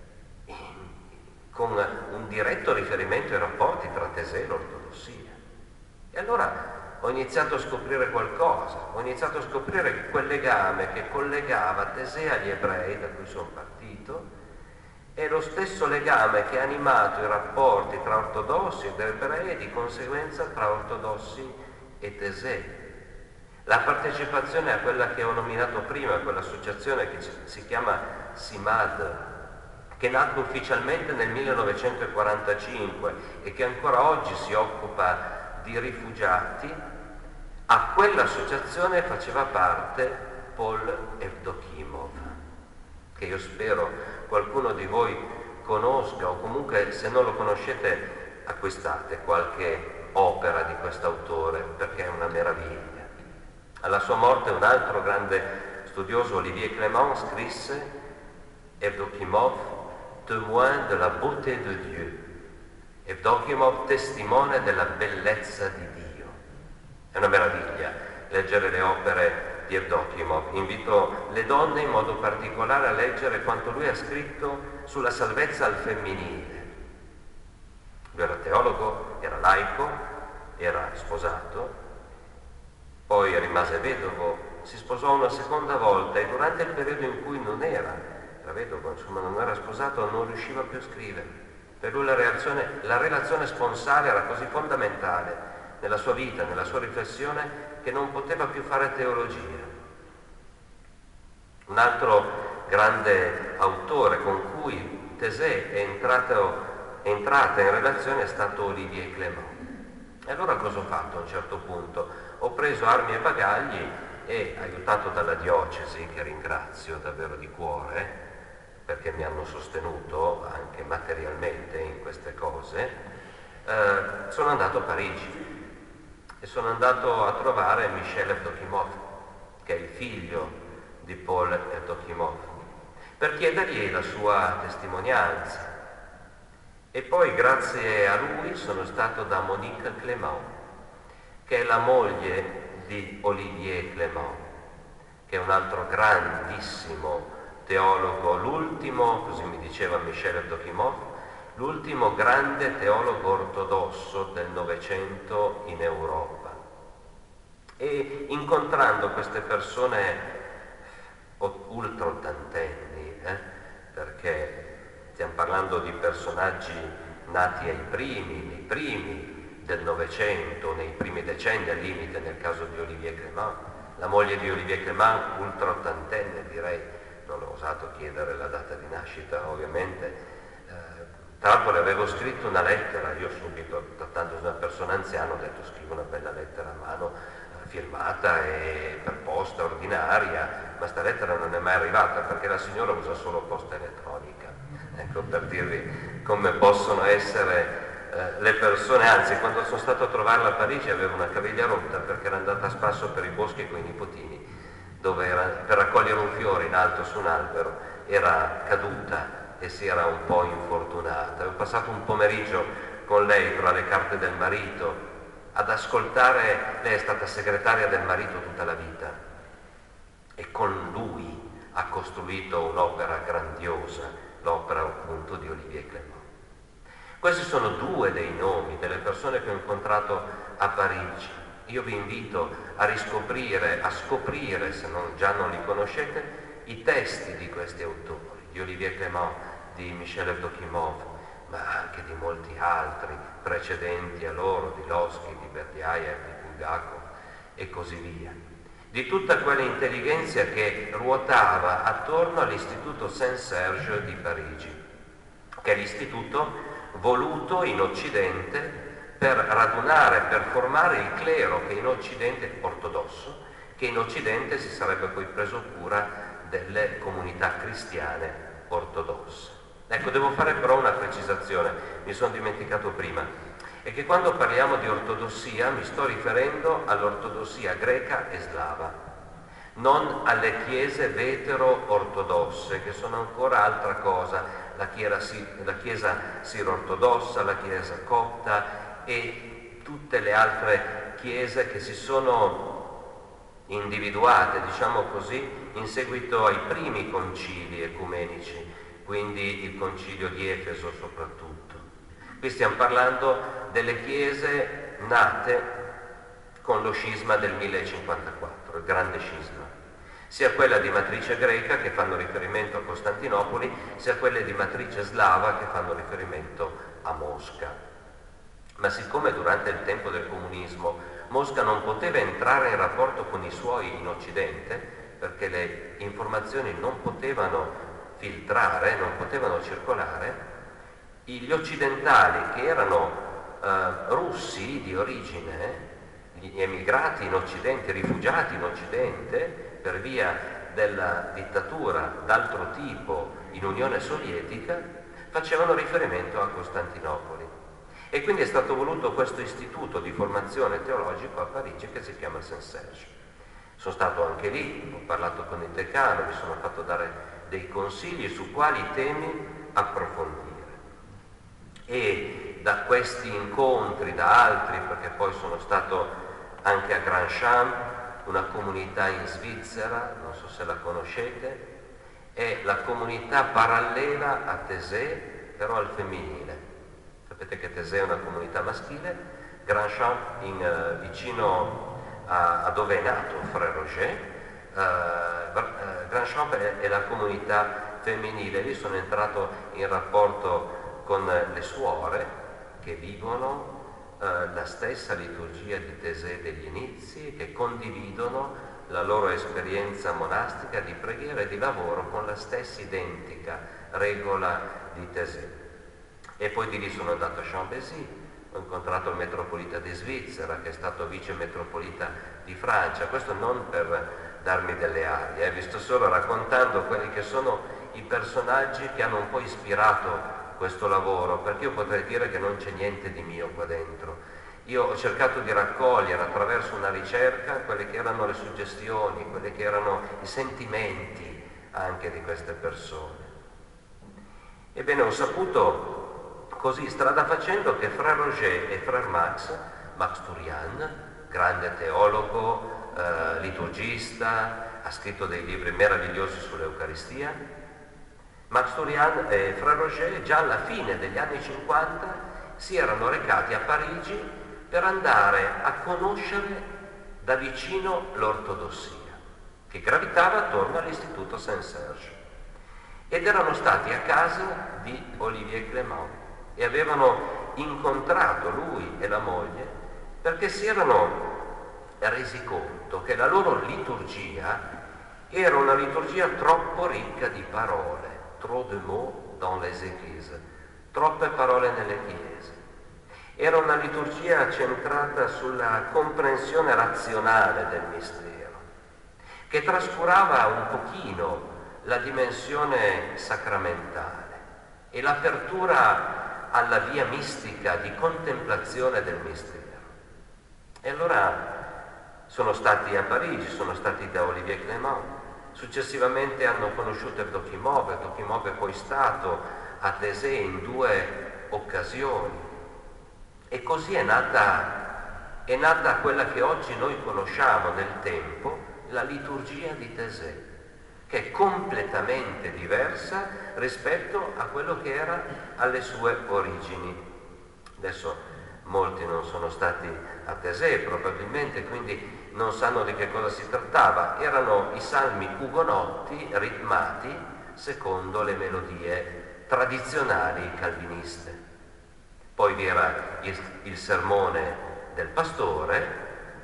con un diretto riferimento ai rapporti tra Taizé e l'ortodossia. E allora ho iniziato a scoprire qualcosa, ho iniziato a scoprire quel legame che collegava Taizé agli ebrei, da cui sono partito, è lo stesso legame che ha animato i rapporti tra ortodossi ed ebrei e di conseguenza tra ortodossi e Taizé. La partecipazione a quella che ho nominato prima, quell'associazione che si chiama SIMAD, che nacque ufficialmente nel 1945 e che ancora oggi si occupa di rifugiati, a quell'associazione faceva parte Paul Evdokimov, che io spero qualcuno di voi conosca, o comunque se non lo conoscete acquistate qualche opera di quest'autore, perché è una meraviglia. Alla sua morte un altro grande studioso, Olivier Clément, scrisse Evdokimov, témoin de la beauté de Dieu. Evdokimov, testimone della bellezza di Dio. È una meraviglia leggere le opere di Evdokimov. Invito le donne in modo particolare a leggere quanto lui ha scritto sulla salvezza al femminile. Lui era teologo, era laico, era sposato, poi rimase vedovo, si sposò una seconda volta e durante il periodo in cui non era vedovo, insomma non era sposato, non riusciva più a scrivere. Per lui la relazione sponsale era così fondamentale nella sua vita, nella sua riflessione, che non poteva più fare teologia. Un altro grande autore con cui Taizé è entrata in relazione è stato Olivier Clément. E allora cosa ho fatto a un certo punto? Ho preso armi e bagagli e, aiutato dalla diocesi, che ringrazio davvero di cuore, perché mi hanno sostenuto anche materialmente in queste cose, sono andato a Parigi e sono andato a trovare Michel Evdokimov, che è il figlio di Paul Evdokimov, per chiedergli la sua testimonianza. E poi grazie a lui sono stato da Monique Clément, che è la moglie di Olivier Clément, che è un altro grandissimo teologo, l'ultimo, così mi diceva Michel Evdokimov, l'ultimo grande teologo ortodosso del Novecento in Europa. E incontrando queste persone ultra ottantenni, perché stiamo parlando di personaggi nati nei primi del Novecento, nei primi decenni, al limite nel caso di Olivier Clément, la moglie di Olivier Clément, ultra ottantenne direi. Non ho osato chiedere la data di nascita, ovviamente. Tra l'altro le avevo scritto una lettera, io subito, trattandosi di una persona anziana, ho detto scrivo una bella lettera a mano, firmata e per posta ordinaria, ma sta lettera non è mai arrivata perché la signora usa solo posta elettronica. Ecco, per dirvi come possono essere le persone. Anzi, quando sono stato a trovarla a Parigi aveva una caviglia rotta perché era andata a spasso per i boschi con i nipotini. per raccogliere un fiore in alto su un albero, era caduta e si era un po' infortunata. Avevo passato un pomeriggio con lei tra le carte del marito ad ascoltare. Lei è stata segretaria del marito tutta la vita e con lui ha costruito un'opera grandiosa, l'opera appunto di Olivier Clément. Questi sono due dei nomi delle persone che ho incontrato a Parigi. Io vi invito a riscoprire, a scoprire, se già non li conoscete, i testi di questi autori, di Olivier Clément, di Michel Evdokimov, ma anche di molti altri precedenti a loro, di Losky, di Berdiaev, di Bulgakov e così via. Di tutta quell'intelligenza che ruotava attorno all'Istituto Saint-Serge di Parigi, che è l'istituto voluto in Occidente per radunare, per formare il clero che in Occidente, ortodosso, che in Occidente si sarebbe poi preso cura delle comunità cristiane ortodosse. Ecco, devo fare però una precisazione, mi sono dimenticato prima, è che quando parliamo di ortodossia mi sto riferendo all'ortodossia greca e slava, non alle chiese vetero-ortodosse, che sono ancora altra cosa, la chiesa siro-ortodossa, la chiesa copta e tutte le altre chiese che si sono individuate, diciamo così, in seguito ai primi concili ecumenici, quindi il concilio di Efeso soprattutto. Qui stiamo parlando delle chiese nate con lo scisma del 1054, il grande scisma, sia quella di matrice greca che fanno riferimento a Costantinopoli, sia quelle di matrice slava che fanno riferimento a Mosca. Ma siccome durante il tempo del comunismo Mosca non poteva entrare in rapporto con i suoi in Occidente, perché le informazioni non potevano filtrare, non potevano circolare, gli occidentali che erano russi di origine, gli emigrati in Occidente, rifugiati in Occidente per via della dittatura d'altro tipo in Unione Sovietica, facevano riferimento a Costantinopoli. E quindi è stato voluto questo istituto di formazione teologico a Parigi che si chiama Saint-Serge. Sono stato anche lì, ho parlato con il decano, mi sono fatto dare dei consigli su quali temi approfondire. E da questi incontri, da altri, perché poi sono stato anche a Grand Champ, una comunità in Svizzera, non so se la conoscete, è la comunità parallela a Taizé, però al femminile. Sapete che Taizé è una comunità maschile, Grand Champ vicino a dove è nato Frère Roger, Grand Champ è la comunità femminile. Lì sono entrato in rapporto con le suore che vivono la stessa liturgia di Taizé degli inizi, che condividono la loro esperienza monastica di preghiera e di lavoro con la stessa identica regola di Taizé. E poi di lì sono andato a Chambézy, ho incontrato il metropolita di Svizzera, che è stato vice metropolita di Francia. Questo non per darmi delle arie, vi sto solo raccontando quelli che sono i personaggi che hanno un po' ispirato questo lavoro, perché io potrei dire che non c'è niente di mio qua dentro. Io ho cercato di raccogliere attraverso una ricerca quelle che erano le suggestioni, quelli che erano i sentimenti anche di queste persone. Ebbene, ho saputo così, strada facendo, che Frère Roger e Frère Max Turian, grande teologo, liturgista, ha scritto dei libri meravigliosi sull'Eucaristia. Max Turian e Frère Roger già alla fine degli anni 50 si erano recati a Parigi per andare a conoscere da vicino l'ortodossia, che gravitava attorno all'Istituto Saint-Serge. Ed erano stati a casa di Olivier Clément e avevano incontrato lui e la moglie perché si erano resi conto che la loro liturgia era una liturgia troppo ricca di parole, trop de mots dans les églises, troppe parole nelle chiese. Era una liturgia centrata sulla comprensione razionale del mistero, che trascurava un pochino la dimensione sacramentale e l'apertura alla via mistica di contemplazione del mistero. E allora sono stati a Parigi, sono stati da Olivier Clément, successivamente hanno conosciuto Evdokimov è poi stato a Taizé in 2 occasioni, e così è nata quella che oggi noi conosciamo nel tempo, la liturgia di Taizé, che è completamente diversa rispetto a quello che era alle sue origini. Adesso molti non sono stati a Taizé probabilmente, quindi non sanno di che cosa si trattava. Erano i salmi ugonotti ritmati secondo le melodie tradizionali calviniste. Poi vi era il sermone del pastore,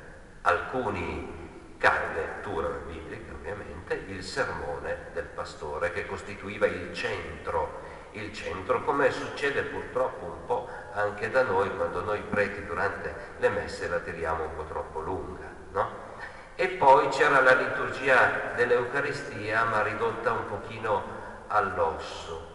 alcuni letture bibliche ovviamente, il sermone del pastore che costituiva il centro, come succede purtroppo un po' anche da noi quando noi preti durante le messe la tiriamo un po' troppo lunga, no? E poi c'era la liturgia dell'Eucaristia, ma ridotta un pochino all'osso.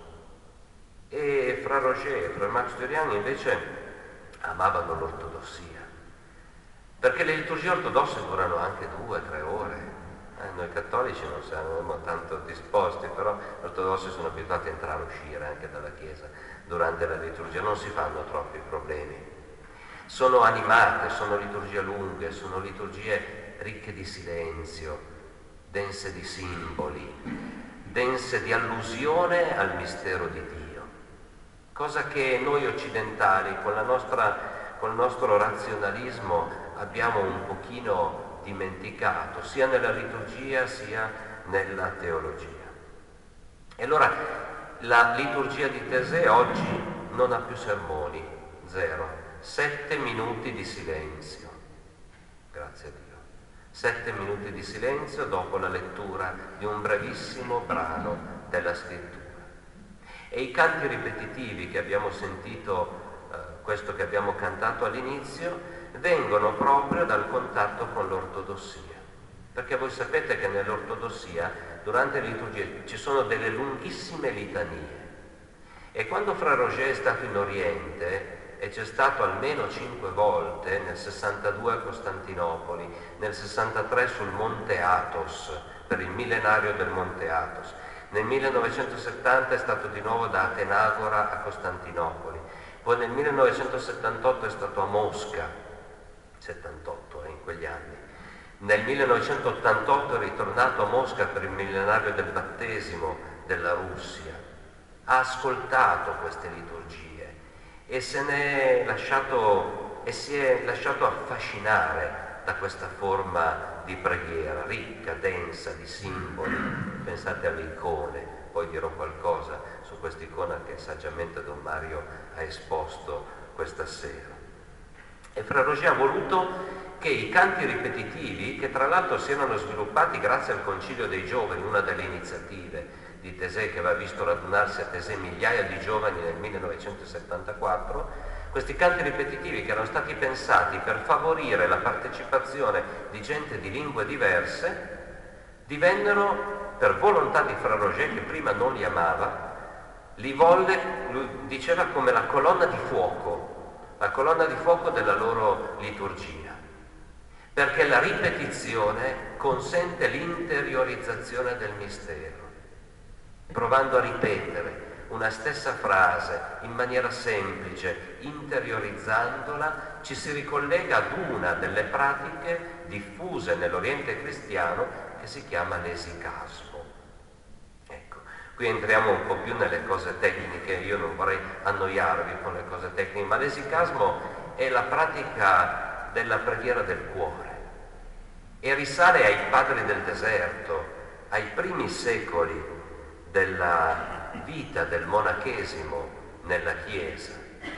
E Fra Roger e Fra Max Durian invece amavano l'ortodossia, perché le liturgie ortodosse durano anche 2-3 ore. Noi cattolici non siamo tanto disposti, però gli ortodossi sono abituati a entrare e uscire anche dalla Chiesa durante la liturgia, non si fanno troppi problemi. Sono animate, sono liturgie lunghe, sono liturgie ricche di silenzio, dense di simboli, dense di allusione al mistero di Dio, cosa che noi occidentali con il nostro razionalismo abbiamo un pochino dimenticato, sia nella liturgia sia nella teologia. E allora la liturgia di Taizé oggi non ha più sermoni, 0, 7 minuti di silenzio, grazie a Dio, 7 minuti di silenzio dopo la lettura di un brevissimo brano della scrittura. E i canti ripetitivi che abbiamo sentito, questo che abbiamo cantato all'inizio, vengono proprio dal contatto con l'ortodossia, perché voi sapete che nell'ortodossia durante le liturgie ci sono delle lunghissime litanie, e quando Fra Roger è stato in Oriente, e c'è stato almeno 5 volte, nel 62 a Costantinopoli, nel 63 sul Monte Athos per il millenario del Monte Athos, nel 1970 è stato di nuovo da Atenagora a Costantinopoli, poi nel 1978 è stato a Mosca, 78 in quegli anni. Nel 1988 è ritornato a Mosca per il millenario del battesimo della Russia. Ha ascoltato queste liturgie e si è lasciato affascinare da questa forma di preghiera ricca, densa, di simboli. Pensate alle icone, poi dirò qualcosa su questa icona che saggiamente Don Mario ha esposto questa sera. E Fra Roger ha voluto che i canti ripetitivi, che tra l'altro si erano sviluppati grazie al Concilio dei Giovani, una delle iniziative di Taizé che aveva visto radunarsi a Taizé migliaia di giovani nel 1974, questi canti ripetitivi che erano stati pensati per favorire la partecipazione di gente di lingue diverse, divennero, per volontà di Fra Roger, che prima non li amava, li volle, lui diceva, come la colonna di fuoco della loro liturgia, perché la ripetizione consente l'interiorizzazione del mistero. Provando a ripetere una stessa frase in maniera semplice, interiorizzandola, ci si ricollega ad una delle pratiche diffuse nell'Oriente cristiano che si chiama l'esicasmo. Qui entriamo un po' più nelle cose tecniche, io non vorrei annoiarvi con le cose tecniche, ma l'esicasmo è la pratica della preghiera del cuore e risale ai padri del deserto, ai primi secoli della vita del monachesimo nella Chiesa.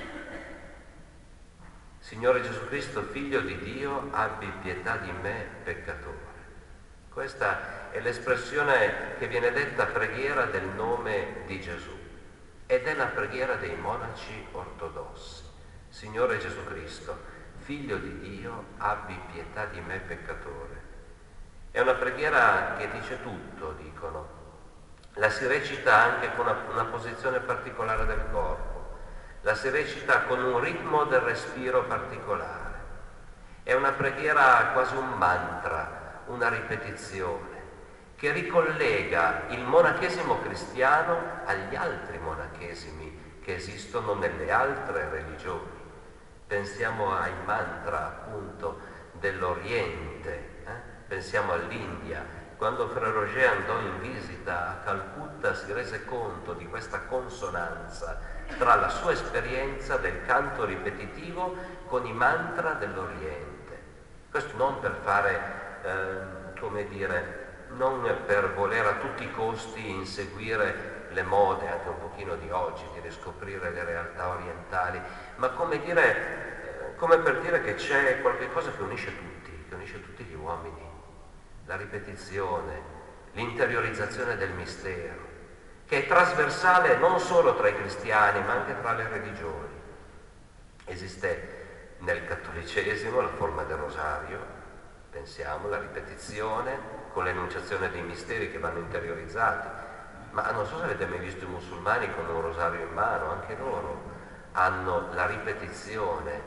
Signore Gesù Cristo, Figlio di Dio, abbi pietà di me, peccatore. Questa è l'espressione che viene detta preghiera del nome di Gesù ed è la preghiera dei monaci ortodossi. Signore Gesù Cristo, Figlio di Dio, abbi pietà di me peccatore. È una preghiera che dice tutto, dicono. La si recita anche con una posizione particolare del corpo, la si recita con un ritmo del respiro particolare È una preghiera quasi un mantra, una ripetizione, che ricollega il monachesimo cristiano agli altri monachesimi che esistono nelle altre religioni. Pensiamo ai mantra appunto dell'Oriente, pensiamo all'India. Quando Frère Roger andò in visita a Calcutta si rese conto di questa consonanza tra la sua esperienza del canto ripetitivo con i mantra dell'Oriente. Questo non per fare, come dire, non per voler a tutti i costi inseguire le mode anche un pochino di oggi, di riscoprire le realtà orientali, ma come per dire che c'è qualche cosa che unisce tutti gli uomini. La ripetizione, l'interiorizzazione del mistero, che è trasversale non solo tra i cristiani ma anche tra le religioni. Esiste nel cattolicesimo la forma del rosario, pensiamo, la ripetizione con l'enunciazione dei misteri che vanno interiorizzati, ma non so se avete mai visto i musulmani con un rosario in mano, anche loro hanno la ripetizione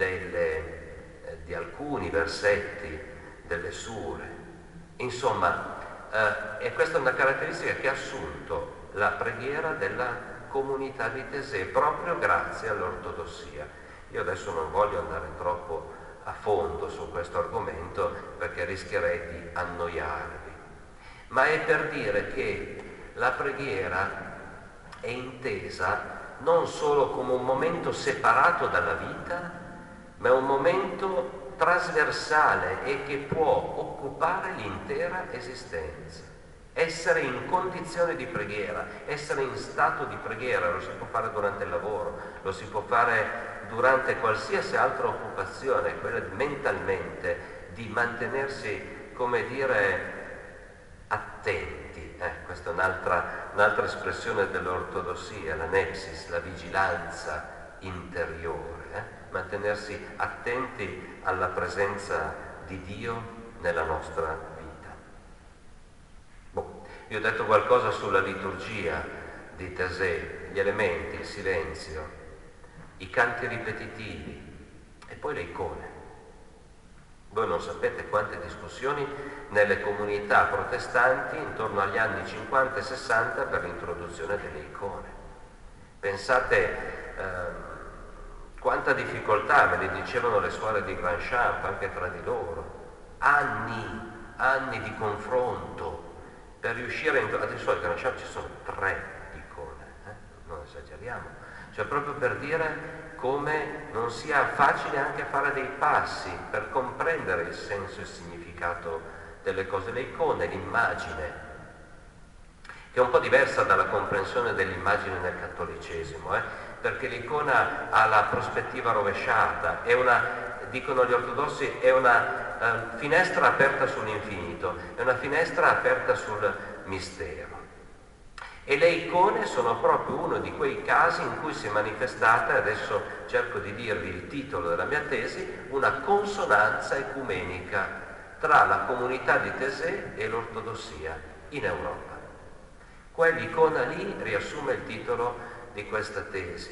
di alcuni versetti delle sure. Insomma, e questa è una caratteristica che ha assunto la preghiera della comunità di Taizé proprio grazie all'ortodossia. Io adesso non voglio andare troppo a fondo su questo argomento perché rischierei di annoiarvi, ma è per dire che la preghiera è intesa non solo come un momento separato dalla vita, ma è un momento trasversale e che può occupare l'intera esistenza. Essere in condizione di preghiera, essere in stato di preghiera, lo si può fare durante il lavoro, lo si può fare durante qualsiasi altra occupazione, quella mentalmente di mantenersi, come dire, attenti. Questa è un'altra espressione dell'ortodossia, la nepsis, la vigilanza interiore. Mantenersi attenti alla presenza di Dio nella nostra vita. Vi ho detto qualcosa sulla liturgia di Taizé, gli elementi, il silenzio, i canti ripetitivi e poi le icone. Voi non sapete quante discussioni nelle comunità protestanti intorno agli anni 50 e 60 per l'introduzione delle icone. Pensate quanta difficoltà, me le dicevano le suore di Grand Champ anche tra di loro, anni di confronto per riuscire a adesso al Grand Champ ci sono 3 icone, non esageriamo, cioè proprio per dire come non sia facile anche fare dei passi per comprendere il senso e il significato delle cose. Le icone, l'immagine, che è un po' diversa dalla comprensione dell'immagine nel cattolicesimo, perché l'icona ha la prospettiva rovesciata, dicono gli ortodossi, è una finestra aperta sull'infinito, è una finestra aperta sul mistero. E le icone sono proprio uno di quei casi in cui si è manifestata, adesso cerco di dirvi il titolo della mia tesi, una consonanza ecumenica tra la comunità di Taizé e l'ortodossia in Europa. Quell'icona lì riassume il titolo di questa tesi,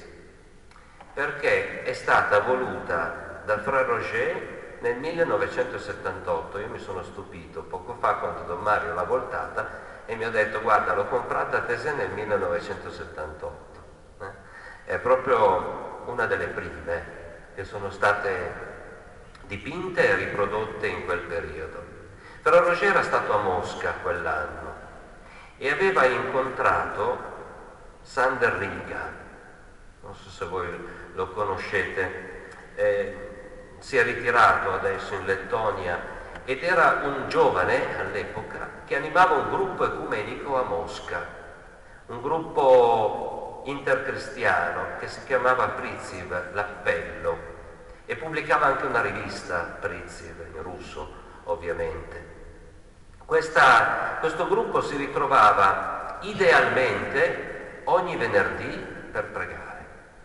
perché è stata voluta da Frère Roger nel 1978. Io mi sono stupito poco fa quando Don Mario l'ha voltata e mi ha detto: guarda, l'ho comprata a Taizé nel 1978. È proprio una delle prime che sono state dipinte e riprodotte in quel periodo. Frère Roger era stato a Mosca quell'anno e aveva incontrato Sander Riga, non so se voi lo conoscete, si è ritirato adesso in Lettonia ed era un giovane all'epoca che animava un gruppo ecumenico a Mosca, un gruppo intercristiano che si chiamava Priziv, l'Appello, e pubblicava anche una rivista, Priziv, in russo ovviamente. Questo gruppo si ritrovava idealmente ogni venerdì per pregare,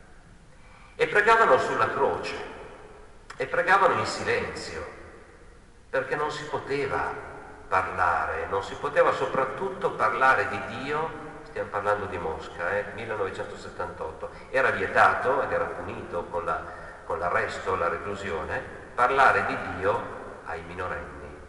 e pregavano sulla croce e pregavano in silenzio, perché non si poteva parlare, non si poteva soprattutto parlare di Dio. Stiamo parlando di Mosca, 1978, era vietato ed era punito con l'arresto, la reclusione, parlare di Dio ai minorenni.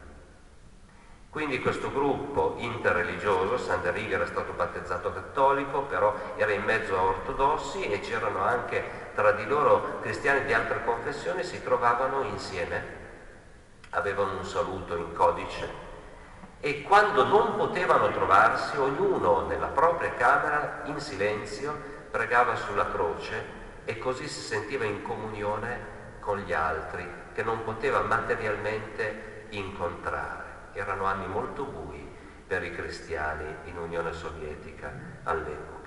Quindi questo gruppo interreligioso, Sanderig era stato battezzato cattolico, però era in mezzo a ortodossi e c'erano anche tra di loro cristiani di altre confessioni, si trovavano insieme, avevano un saluto in codice e quando non potevano trovarsi, ognuno nella propria camera, in silenzio, pregava sulla croce e così si sentiva in comunione con gli altri che non poteva materialmente incontrare. Erano anni molto bui per i cristiani in Unione Sovietica all'epoca.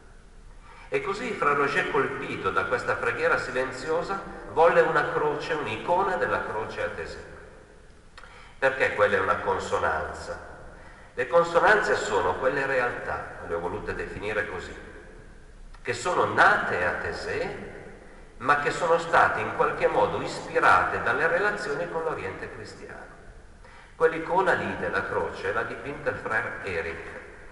E così Fra Roger, colpito da questa preghiera silenziosa, volle una croce, un'icona della croce a Taizé. Perché quella è una consonanza? Le consonanze sono quelle realtà, le ho volute definire così, che sono nate a Taizé, ma che sono state in qualche modo ispirate dalle relazioni con l'Oriente cristiano. Quell'icona lì della croce l'ha dipinta il frère Eric.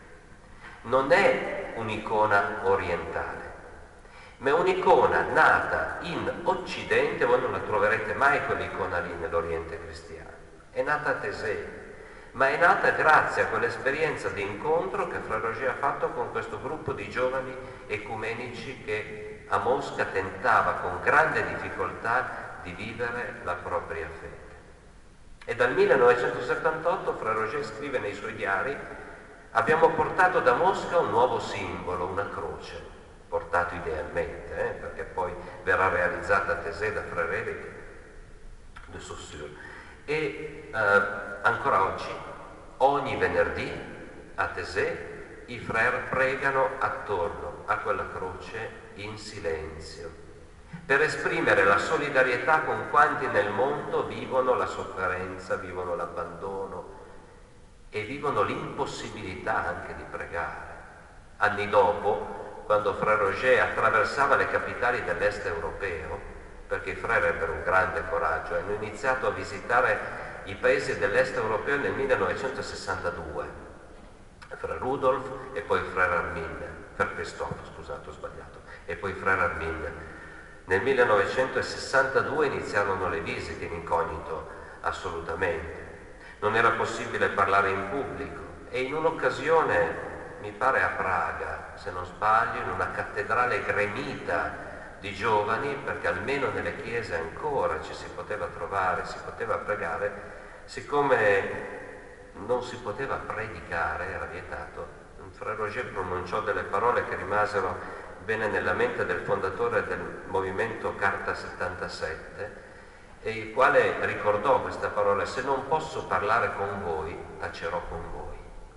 Non è un'icona orientale, ma è un'icona nata in Occidente. Voi non la troverete mai quell'icona lì nell'Oriente cristiano. È nata a Taizé, ma è nata grazie a quell'esperienza di incontro che Fra Roger ha fatto con questo gruppo di giovani ecumenici che a Mosca tentava con grande difficoltà di vivere la propria fede. E dal 1978 Fra Roger scrive nei suoi diari: abbiamo portato da Mosca un nuovo simbolo, una croce, portato idealmente, perché poi verrà realizzata a Taizé da Frère Eric de Saussure. E ancora oggi, ogni venerdì a Taizé, i frère pregano attorno a quella croce in silenzio, per esprimere la solidarietà con quanti nel mondo vivono la sofferenza, vivono l'abbandono e vivono l'impossibilità anche di pregare. Anni dopo, quando Fra Roger attraversava le capitali dell'est europeo, perché i frère ebbero un grande coraggio, hanno iniziato a visitare i paesi dell'est europeo nel 1962, Fra Rudolf e poi Frère Armin, Fra Cristoforo, scusate, ho sbagliato, e poi Frère Armin. Nel 1962 iniziarono le visite in incognito, assolutamente. Non era possibile parlare in pubblico e in un'occasione, mi pare a Praga, se non sbaglio, in una cattedrale gremita di giovani, perché almeno nelle chiese ancora ci si poteva trovare, si poteva pregare, siccome non si poteva predicare, era vietato, Fra Roger pronunciò delle parole che rimasero bene nella mente del fondatore del movimento Carta 77, e il quale ricordò questa parola: se non posso parlare con voi, tacerò con voi.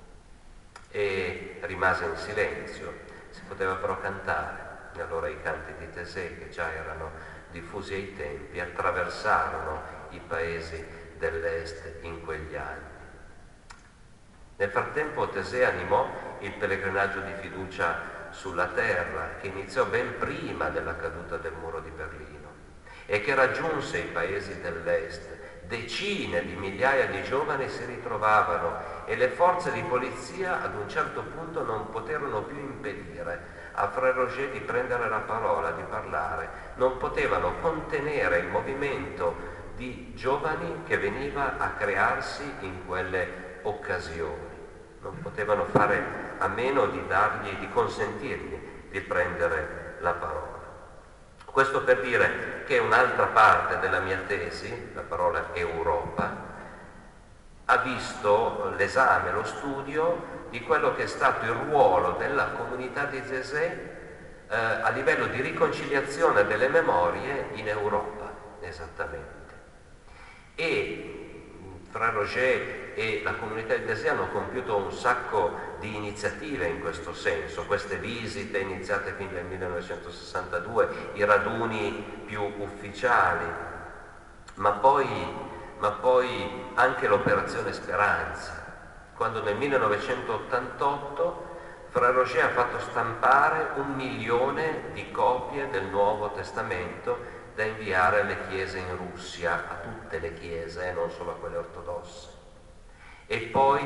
E rimase in silenzio. Si poteva però cantare, e allora i canti di Taizé, che già erano diffusi ai tempi, attraversarono i paesi dell'est in quegli anni. Nel frattempo Taizé animò il pellegrinaggio di fiducia sulla terra, che iniziò ben prima della caduta del muro di Berlino e che raggiunse i paesi dell'est. Decine di migliaia di giovani si ritrovavano e le forze di polizia ad un certo punto non poterono più impedire a Frère Roger di prendere la parola, di parlare. Non potevano contenere il movimento di giovani che veniva a crearsi in quelle occasioni. Non potevano fare a meno di consentirgli di prendere la parola. Questo per dire che un'altra parte della mia tesi, la parola Europa, ha visto l'esame, lo studio di quello che è stato il ruolo della comunità di Taizé a livello di riconciliazione delle memorie in Europa, esattamente. E Fra Roger e la comunità di Taizé hanno compiuto un sacco di iniziative in questo senso, queste visite iniziate fin nel 1962, i raduni più ufficiali, ma poi anche l'operazione Speranza, quando nel 1988 Fra Roger ha fatto stampare 1 milione di copie del Nuovo Testamento da inviare alle chiese in Russia, a tutte le chiese, non solo a quelle ortodosse. E poi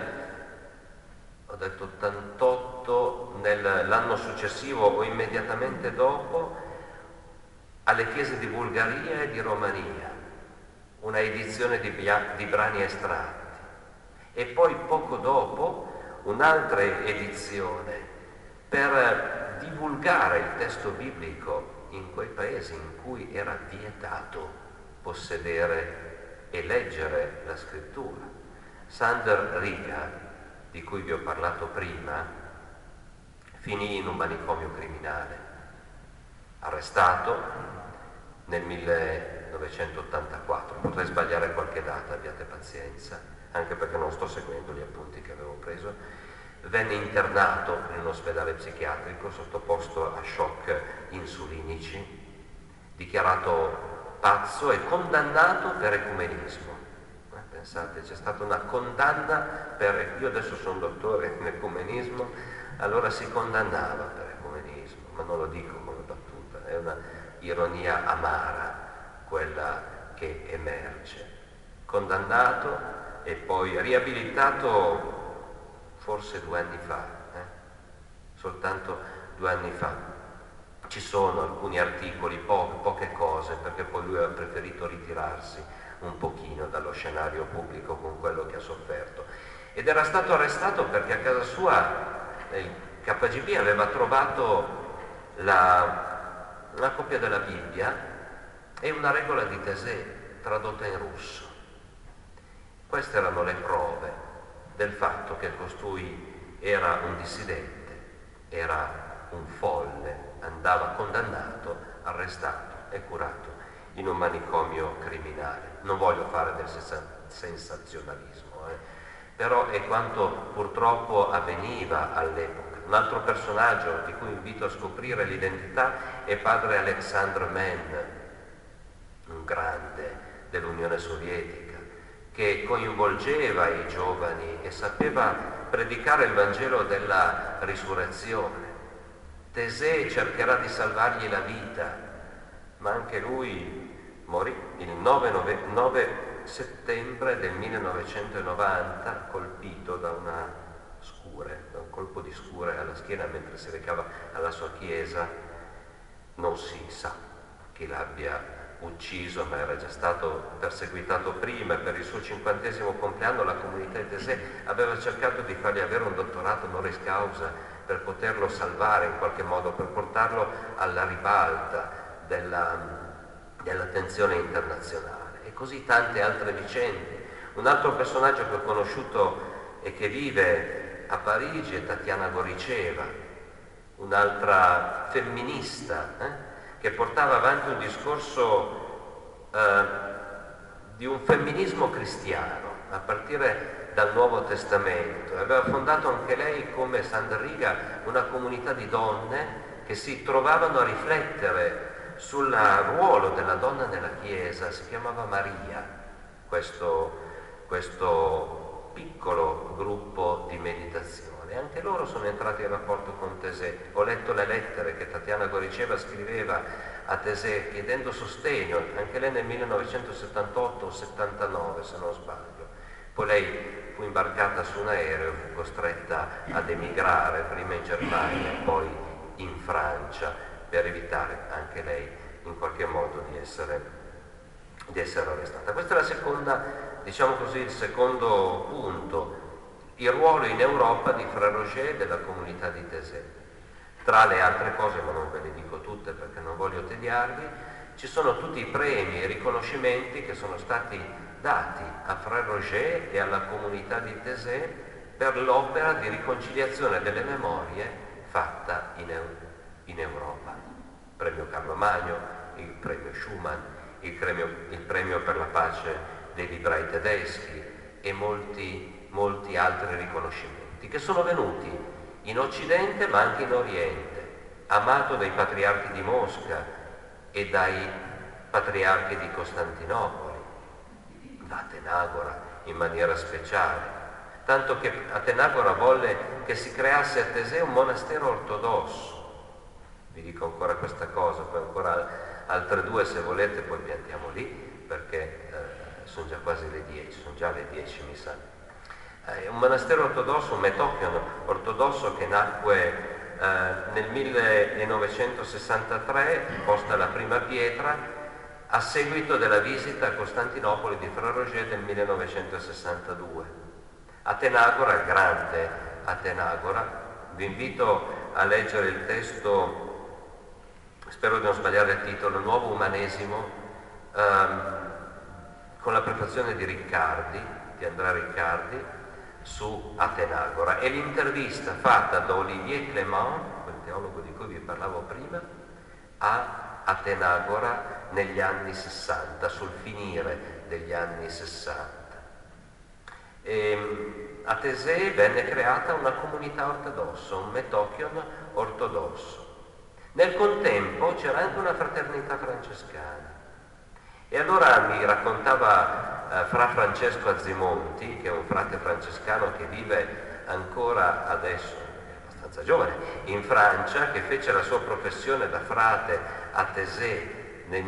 ho detto 88, l'anno successivo o immediatamente dopo, alle chiese di Bulgaria e di Romania. una edizione di brani estratti e poi poco dopo un'altra edizione per divulgare il testo biblico in quei paesi in cui era vietato possedere e leggere la scrittura. Sander Riga, di cui vi ho parlato prima, finì in un manicomio criminale, arrestato nel 1984. Potrei sbagliare qualche data, abbiate pazienza, anche perché non sto seguendo gli appunti che avevo preso. Venne internato in un ospedale psichiatrico, sottoposto a shock insulinici, dichiarato pazzo e condannato per ecumenismo. Pensate, c'è stata una condanna per... Io adesso sono dottore in ecumenismo, allora si condannava per ecumenismo, ma non lo dico come battuta, è una ironia amara quella che emerge. Condannato e poi riabilitato forse 2 anni fa, soltanto 2 anni fa. Ci sono alcuni articoli, poche cose, perché poi lui aveva preferito ritirarsi un pochino dallo scenario pubblico con quello che ha sofferto. Ed era stato arrestato perché a casa sua il KGB aveva trovato una copia della Bibbia e una regola di Taizé tradotta in russo. Queste erano le prove del fatto che costui era un dissidente, era un folle, andava condannato, arrestato e curato in un manicomio criminale. Non voglio fare del sensazionalismo, però è quanto purtroppo avveniva all'epoca. Un altro personaggio di cui invito a scoprire l'identità è padre Alexandr Men, un grande dell'Unione Sovietica, che coinvolgeva i giovani e sapeva predicare il Vangelo della risurrezione. Taizé cercherà di salvargli la vita, ma anche lui morì il 9 settembre del 1990 colpito da un colpo di scure alla schiena mentre si recava alla sua chiesa. Non si sa chi l'abbia ucciso, ma era già stato perseguitato prima. Per il suo 50° compleanno la comunità di Taizé aveva cercato di fargli avere un dottorato honoris causa per poterlo salvare in qualche modo, per portarlo alla ribalta dell'attenzione internazionale, e così tante altre vicende. Un altro personaggio che ho conosciuto e che vive a Parigi è Tatiana Goriceva, un'altra femminista che portava avanti un discorso di un femminismo cristiano a partire dal Nuovo Testamento. Aveva fondato anche lei, come Sander Riga, una comunità di donne che si trovavano a riflettere sul ruolo della donna nella Chiesa. Si chiamava Maria, questo piccolo gruppo di meditazione. Anche loro sono entrati in rapporto con Taizé. Ho letto le lettere che Tatiana Goriceva scriveva a Taizé chiedendo sostegno, anche lei nel 1978 o 79 se non sbaglio. Poi lei fu imbarcata su un aereo, fu costretta ad emigrare, prima in Germania e poi in Francia, per evitare anche lei in qualche modo di essere arrestata. Questa è la seconda, diciamo così, il secondo punto, il ruolo in Europa di Frère Roger e della comunità di Taizé. Tra le altre cose, ma non ve le dico tutte perché non voglio tediarvi, ci sono tutti i premi e i riconoscimenti che sono stati dati a Frère Roger e alla comunità di Taizé per l'opera di riconciliazione delle memorie fatta in Europa. Il premio Carlo Magno, il premio Schumann, il premio per la pace dei librai tedeschi e molti altri riconoscimenti che sono venuti in Occidente ma anche in Oriente, amato dai patriarchi di Mosca e dai patriarchi di Costantinopoli, da Atenagora in maniera speciale, tanto che Atenagora volle che si creasse a Taizé un monastero ortodosso. Vi dico ancora questa cosa, poi ancora altre 2 se volete, poi piantiamo lì, perché sono già quasi le 10, sono già le 10 mi sa. Un monastero ortodosso, un metochion ortodosso che nacque nel 1963, posta la prima pietra, a seguito della visita a Costantinopoli di Fra Roger del 1962. Atenagora, il grande Atenagora, vi invito a leggere il testo, spero di non sbagliare il titolo, Nuovo Umanesimo, con la prefazione di Riccardi, di Andrea Riccardi, su Atenagora, e l'intervista fatta da Olivier Clément, quel teologo di cui vi parlavo prima, a Atenagora negli anni 60, sul finire degli anni 60. A Thésée venne creata una comunità ortodossa, un metochion ortodosso. Nel contempo c'era anche una fraternità francescana. E allora mi raccontava Fra Francesco Azimonti, che è un frate francescano che vive ancora adesso, è abbastanza giovane, in Francia, che fece la sua professione da frate a Thésée nel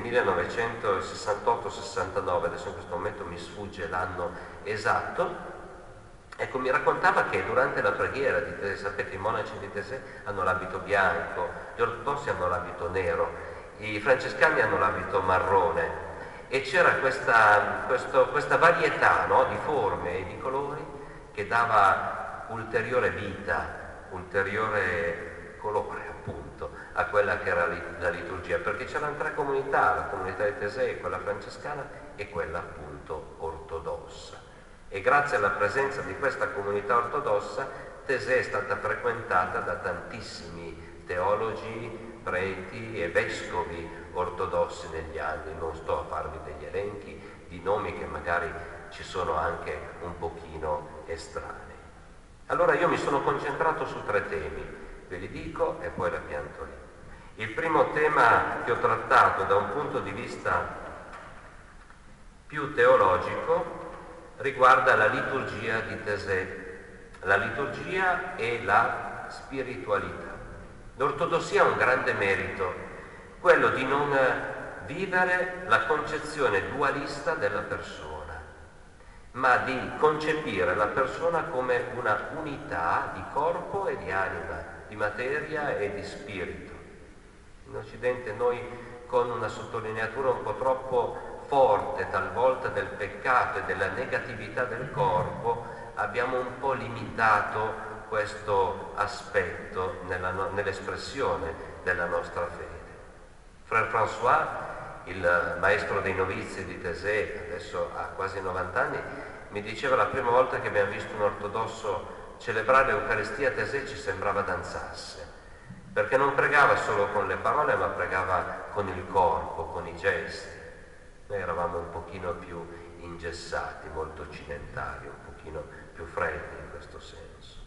1968-69, adesso in questo momento mi sfugge l'anno esatto. Ecco, mi raccontava che durante la preghiera di Thésée, sapete, i monaci di Thésée hanno l'abito bianco, gli ortodossi hanno l'abito nero, i francescani hanno l'abito marrone, e c'era questa varietà, no, di forme e di colori che dava ulteriore vita, ulteriore colore appunto a quella che era la liturgia, perché c'erano tre comunità, la comunità di Thésée, quella francescana e quella appunto ortodossa. E grazie alla presenza di questa comunità ortodossa, Thésée è stata frequentata da tantissimi teologi, preti e vescovi ortodossi negli anni. Non sto a farvi degli elenchi di nomi che magari ci sono anche un pochino estranei. Allora io mi sono concentrato su tre temi, ve li dico e poi la pianto lì. Il primo tema che ho trattato da un punto di vista più teologico riguarda la liturgia di Thésée, la liturgia e la spiritualità. L'ortodossia ha un grande merito, quello di non vivere la concezione dualista della persona, ma di concepire la persona come una unità di corpo e di anima, di materia e di spirito. In Occidente noi, con una sottolineatura un po' troppo forte talvolta del peccato e della negatività del corpo, abbiamo un po' limitato questo aspetto nell'espressione della nostra fede. Frère François, il maestro dei novizi di Thésée, adesso ha quasi 90 anni, mi diceva la prima volta che abbiamo visto un ortodosso celebrare l'Eucaristia a Thésée ci sembrava danzasse, perché non pregava solo con le parole, ma pregava con il corpo, con i gesti. Noi eravamo un pochino più ingessati, molto occidentali, un pochino più freddi in questo senso.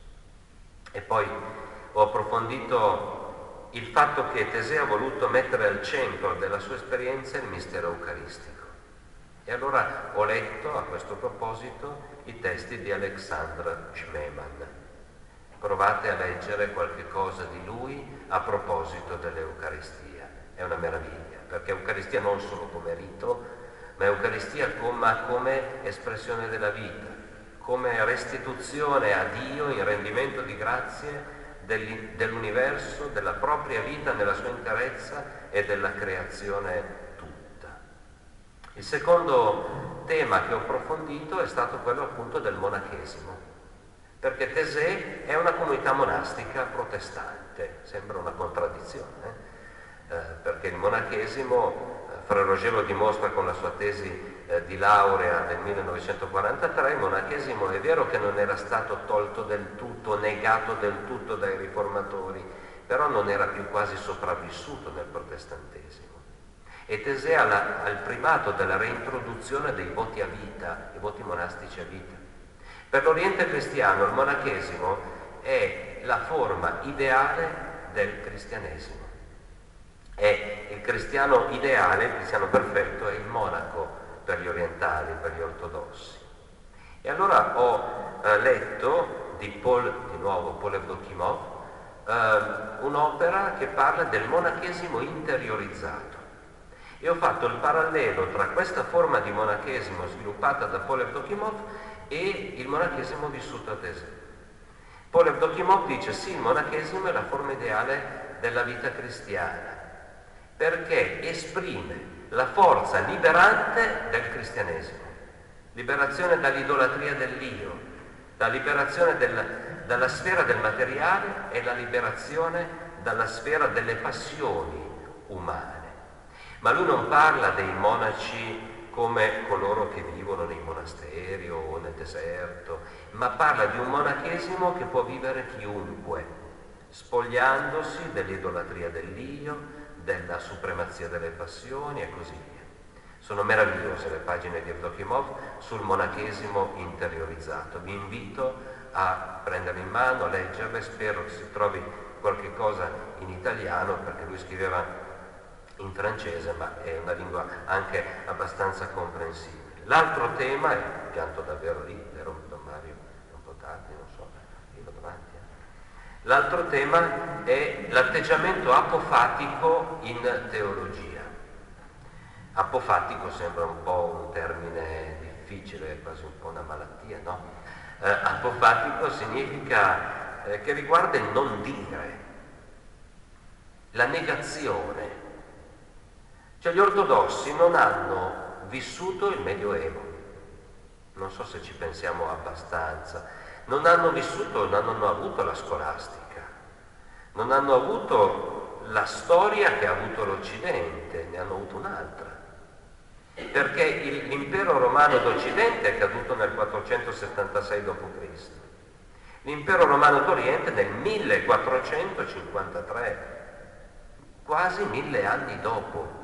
E poi ho approfondito il fatto che Thésée ha voluto mettere al centro della sua esperienza il mistero eucaristico. E allora ho letto a questo proposito i testi di Alexandre Schmemann. Provate a leggere qualche cosa di lui a proposito dell'Eucaristia. È una meraviglia, perché Eucaristia non solo come rito, ma Eucaristia come espressione della vita, come restituzione a Dio in rendimento di grazie dell'universo, della propria vita nella sua interezza e della creazione tutta. Il secondo tema che ho approfondito è stato quello appunto del monachesimo, perché Thésée è una comunità monastica protestante, sembra una contraddizione, perché il monachesimo, Fra Roger lo dimostra con la sua tesi di laurea del 1943, il monachesimo è vero che non era stato tolto del tutto, negato del tutto dai riformatori, però non era più quasi sopravvissuto nel protestantesimo. E Thésée ha il primato della reintroduzione dei voti a vita, i voti monastici a vita. Per l'Oriente cristiano il monachesimo è la forma ideale del cristianesimo. È il cristiano ideale, il cristiano perfetto, è il monaco per gli orientali, per gli ortodossi. E allora ho letto di nuovo Paul Evdokimov, un'opera che parla del monachesimo interiorizzato. E ho fatto il parallelo tra questa forma di monachesimo sviluppata da Paul Evdokimov e il monachesimo vissuto a Thésée. Paul Evdokimov dice sì, il monachesimo è la forma ideale della vita cristiana, perché esprime la forza liberante del cristianesimo, liberazione dall'idolatria dell'io, la liberazione dalla sfera del materiale e la liberazione dalla sfera delle passioni umane. Ma lui non parla dei monaci come coloro che vivono nei monasteri o nel deserto, ma parla di un monachesimo che può vivere chiunque, spogliandosi dell'idolatria dell'io, della supremazia delle passioni e così via. Sono meravigliose le pagine di Evdokimov sul monachesimo interiorizzato. Vi invito a prenderle in mano, a leggerle, spero che si trovi qualche cosa in italiano, perché lui scriveva in francese, ma è una lingua anche abbastanza comprensibile. L'altro tema, è pianto davvero lì, vero Don Mario? È un po' tardi, non so, io vado avanti. L'altro tema è l'atteggiamento apofatico in teologia. Apofatico sembra un po' un termine difficile, quasi un po' una malattia, no? Apofatico significa che riguarda il non dire, la negazione. Cioè gli ortodossi non hanno vissuto il Medioevo, non so se ci pensiamo abbastanza, non hanno vissuto, non hanno avuto la scolastica, non hanno avuto la storia che ha avuto l'Occidente, ne hanno avuto un'altra. Perché l'impero romano d'Occidente è caduto nel 476 d.C., l'impero romano d'Oriente nel 1453, quasi 1000 anni dopo.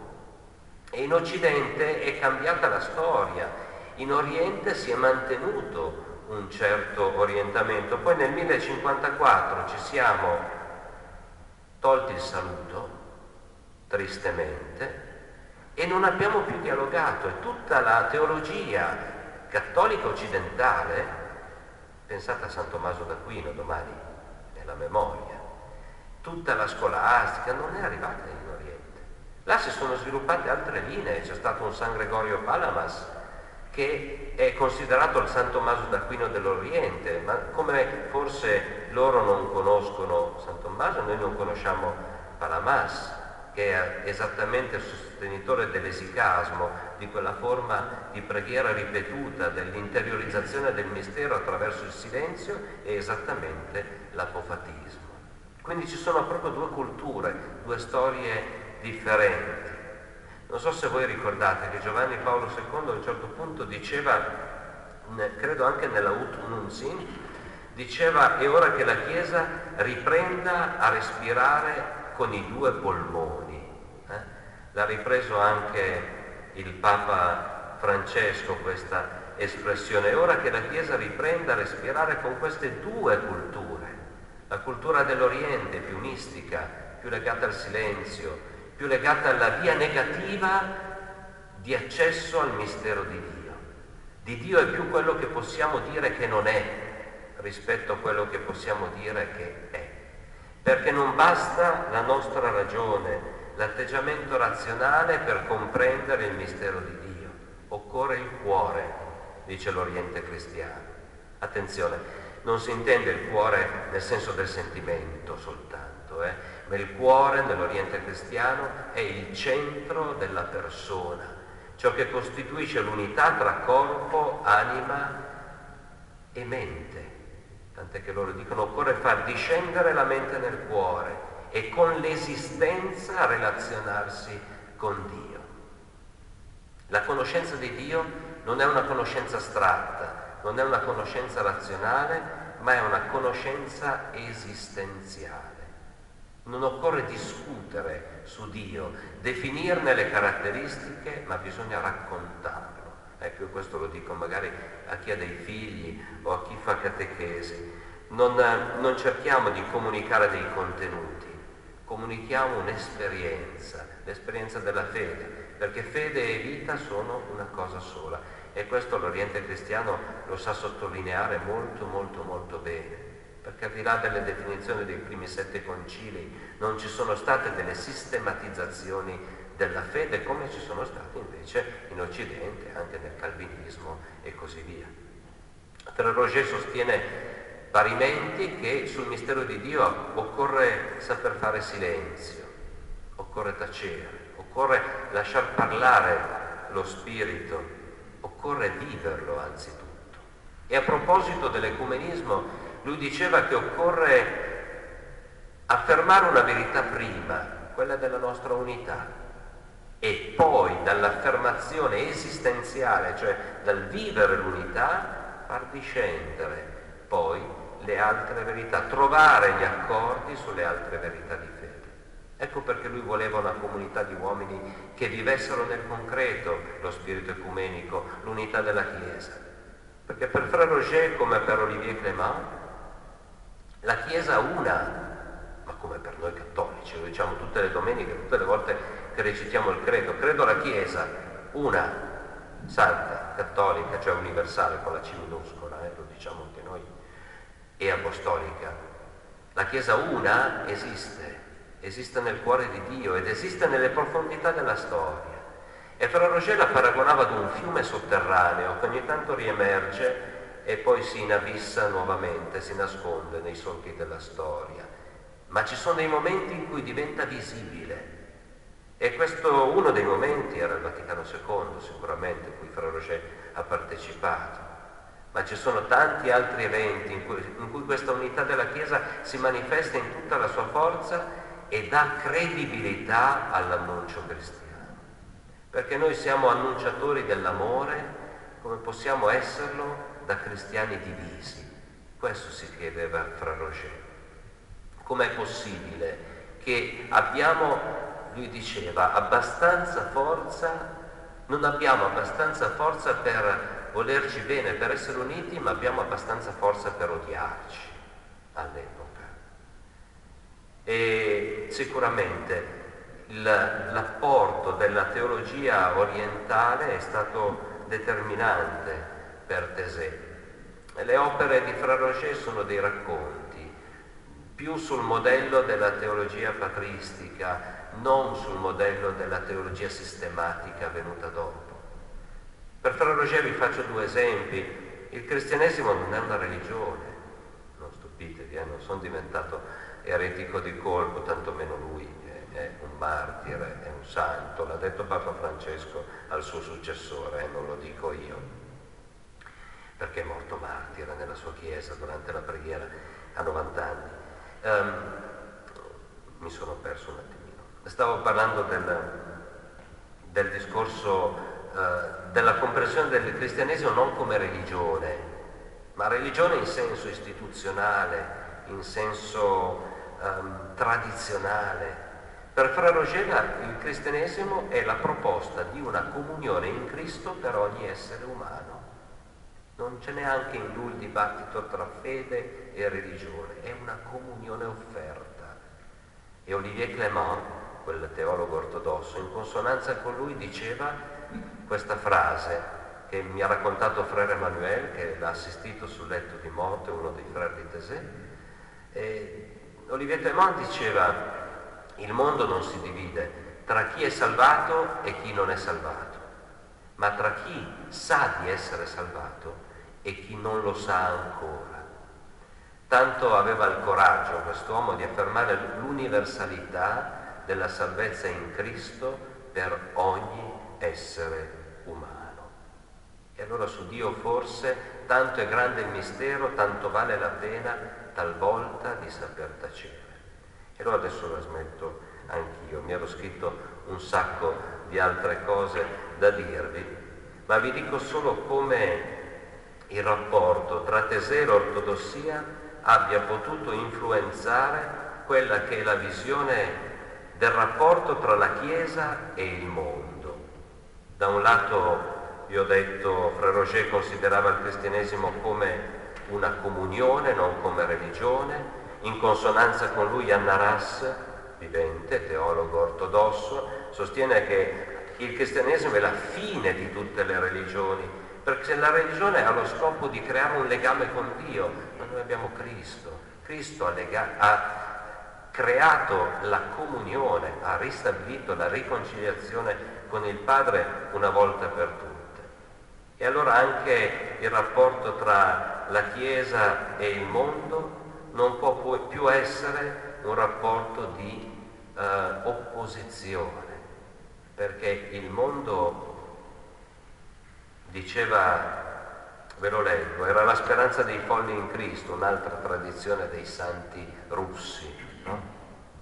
E in Occidente è cambiata la storia, in Oriente si è mantenuto un certo orientamento. Poi nel 1054 ci siamo tolti il saluto, tristemente, e non abbiamo più dialogato. E tutta la teologia cattolica occidentale, pensate a San Tommaso d'Aquino domani nella memoria, tutta la scolastica non è arrivata in Oriente. Là si sono sviluppate altre linee, c'è stato un San Gregorio Palamas che è considerato il San Tommaso d'Aquino dell'Oriente, ma come forse loro non conoscono San Tommaso, noi non conosciamo Palamas, che è esattamente il sostenitore dell'esicasmo, di quella forma di preghiera ripetuta, dell'interiorizzazione del mistero attraverso il silenzio, è esattamente l'apofatismo. Quindi ci sono proprio due culture, due storie differenti. Non so se voi ricordate che Giovanni Paolo II a un certo punto diceva, credo anche nella Ut Nunzin, diceva: è ora che la Chiesa riprenda a respirare con i due polmoni. L'ha ripreso anche il Papa Francesco questa espressione, è ora che la Chiesa riprenda a respirare con queste due culture, la cultura dell'Oriente più mistica, più legata al silenzio, più legata alla via negativa di accesso al mistero di Dio. Di Dio è più quello che possiamo dire che non è rispetto a quello che possiamo dire che è. Perché non basta la nostra ragione, l'atteggiamento razionale per comprendere il mistero di Dio. Occorre il cuore, dice l'Oriente cristiano. Attenzione, non si intende il cuore nel senso del sentimento soltanto, ma il cuore nell'Oriente cristiano è il centro della persona, ciò che costituisce l'unità tra corpo, anima e mente. Tant'è che loro dicono: occorre far discendere la mente nel cuore e con l'esistenza relazionarsi con Dio. La conoscenza di Dio non è una conoscenza astratta, non è una conoscenza razionale, ma è una conoscenza esistenziale. Non occorre discutere su Dio, definirne le caratteristiche, ma bisogna raccontarlo. Ecco, questo lo dico magari a chi ha dei figli o a chi fa catechesi. Non cerchiamo di comunicare dei contenuti, comunichiamo un'esperienza, l'esperienza della fede, perché fede e vita sono una cosa sola. E questo l'Oriente cristiano lo sa sottolineare molto, molto, molto bene. Perché al di là delle definizioni dei primi 7 concili non ci sono state delle sistematizzazioni della fede come ci sono state invece in Occidente, anche nel calvinismo e così via. Frère Roger sostiene parimenti che sul mistero di Dio occorre saper fare silenzio, occorre tacere, occorre lasciar parlare lo Spirito, occorre viverlo anzitutto. E a proposito dell'ecumenismo, lui diceva che occorre affermare una verità prima, quella della nostra unità, e poi dall'affermazione esistenziale, cioè dal vivere l'unità, far discendere poi le altre verità, trovare gli accordi sulle altre verità di fede. Ecco perché lui voleva una comunità di uomini che vivessero nel concreto lo spirito ecumenico, l'unità della Chiesa. Perché per Frère Roger, come per Olivier Clément, la Chiesa una, ma come per noi cattolici, lo diciamo tutte le domeniche, tutte le volte che recitiamo il credo, credo alla Chiesa una, santa, cattolica, cioè universale con la C minuscola, lo diciamo anche noi, e apostolica. La Chiesa una esiste nel cuore di Dio ed esiste nelle profondità della storia. E Frère Roger la paragonava ad un fiume sotterraneo che ogni tanto riemerge e poi si inabissa nuovamente, si nasconde nei solchi della storia. Ma ci sono dei momenti in cui diventa visibile. E questo, uno dei momenti, era il Vaticano II, sicuramente, a cui Frère Roger ha partecipato. Ma ci sono tanti altri eventi in cui questa unità della Chiesa si manifesta in tutta la sua forza e dà credibilità all'annuncio cristiano. Perché noi siamo annunciatori dell'amore, come possiamo esserlo da cristiani divisi. Questo si chiedeva a Frère Roger. Com'è possibile che abbiamo, lui diceva, abbastanza forza, non abbiamo abbastanza forza per volerci bene, per essere uniti, ma abbiamo abbastanza forza per odiarci all'epoca. E sicuramente l'apporto della teologia orientale è stato determinante per Taizé. Le opere di Frère Roger sono dei racconti, più sul modello della teologia patristica, non sul modello della teologia sistematica venuta dopo. Per Frère Roger vi faccio due esempi. Il cristianesimo non è una religione, non stupitevi, non sono diventato eretico di colpo, tantomeno lui, è un martire, è un santo, l'ha detto Papa Francesco al suo successore, non lo dico io, perché è morto martire nella sua chiesa durante la preghiera a 90 anni. Mi sono perso un attimino. Stavo parlando del discorso della comprensione del cristianesimo non come religione, ma religione in senso istituzionale, in senso tradizionale. Per Frère Roger il cristianesimo è la proposta di una comunione in Cristo per ogni essere umano. Non c'è neanche in lui il dibattito tra fede e religione, è una comunione offerta. E Olivier Clément, quel teologo ortodosso, in consonanza con lui diceva questa frase che mi ha raccontato Frère Emmanuel, che l'ha assistito sul letto di morte, uno dei frères di Taizé. Olivier Clément diceva: il mondo non si divide tra chi è salvato e chi non è salvato, ma tra chi sa di essere salvato e chi non lo sa ancora. Tanto aveva il coraggio quest'uomo di affermare l'universalità della salvezza in Cristo per ogni essere umano. E allora su Dio forse tanto è grande il mistero, tanto vale la pena talvolta di saper tacere. E allora adesso la smetto anch'io, mi ero scritto un sacco di altre cose da dirvi, ma vi dico solo come il rapporto tra Taizé e l'ortodossia abbia potuto influenzare quella che è la visione del rapporto tra la Chiesa e il mondo. Da un lato, vi ho detto, Frère Roger considerava il cristianesimo come una comunione, non come religione. In consonanza con lui Anna Rass, vivente, teologo ortodosso, sostiene che il cristianesimo è la fine di tutte le religioni, perché la religione ha lo scopo di creare un legame con Dio, ma noi abbiamo Cristo. Cristo ha creato la comunione, ha ristabilito la riconciliazione con il Padre una volta per tutte. E allora anche il rapporto tra la Chiesa e il mondo non può più essere un rapporto di opposizione, perché il mondo, diceva, ve lo leggo, era la speranza dei folli in Cristo, un'altra tradizione dei santi russi, no?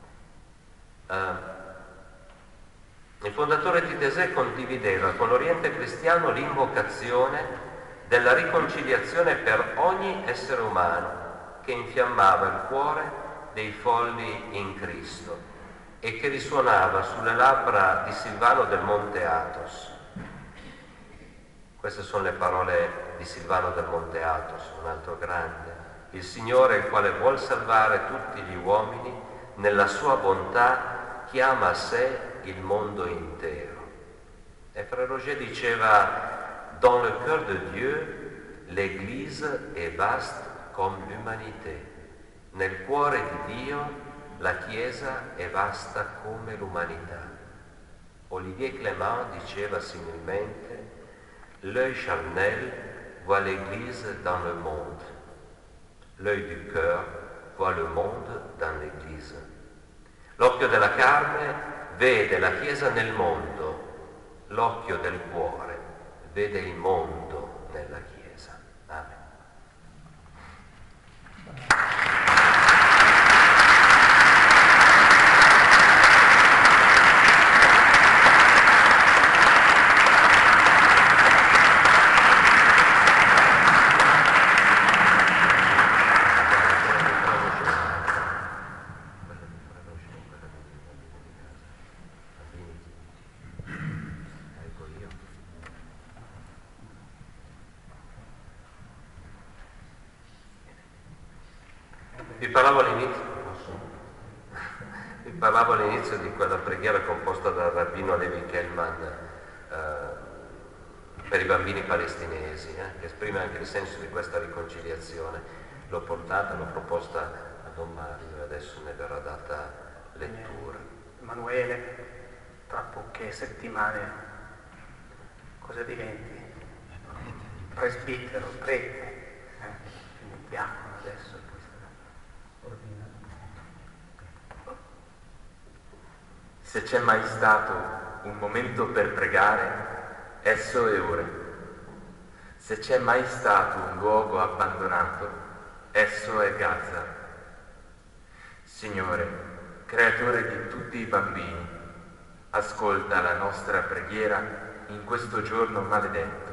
Il fondatore di Taizé condivideva con l'Oriente cristiano l'invocazione della riconciliazione per ogni essere umano che infiammava il cuore dei folli in Cristo e che risuonava sulle labbra di Silvano del Monte Athos. Queste sono le parole di Silvano del Monte Athos, un altro grande. Il Signore, il quale vuol salvare tutti gli uomini, nella sua bontà chiama a sé il mondo intero. E Frère Roger diceva: dans le cœur de Dieu, l'Église est vaste comme l'humanité. Nel cuore di Dio la Chiesa è vasta come l'umanità. Olivier Clément diceva similmente: l'œil charnel voit l'Église dans le monde. L'œil du cœur voit le monde dans l'Église. L'occhio della carne vede la Chiesa nel mondo, l'occhio del cuore vede il mondo nella Chiesa. Amen. Vi parlavo all'inizio di quella preghiera composta dal rabbino Levi Kellman per i bambini palestinesi, che esprime anche il senso di questa riconciliazione. L'ho proposta a Don Mario e adesso ne verrà data lettura. Emanuele, tra poche settimane cosa diventi? Presbitero, prete, quindi diacono adesso. Se c'è mai stato un momento per pregare, esso è ora. Se c'è mai stato un luogo abbandonato, esso è Gaza. Signore, creatore di tutti i bambini, ascolta la nostra preghiera in questo giorno maledetto.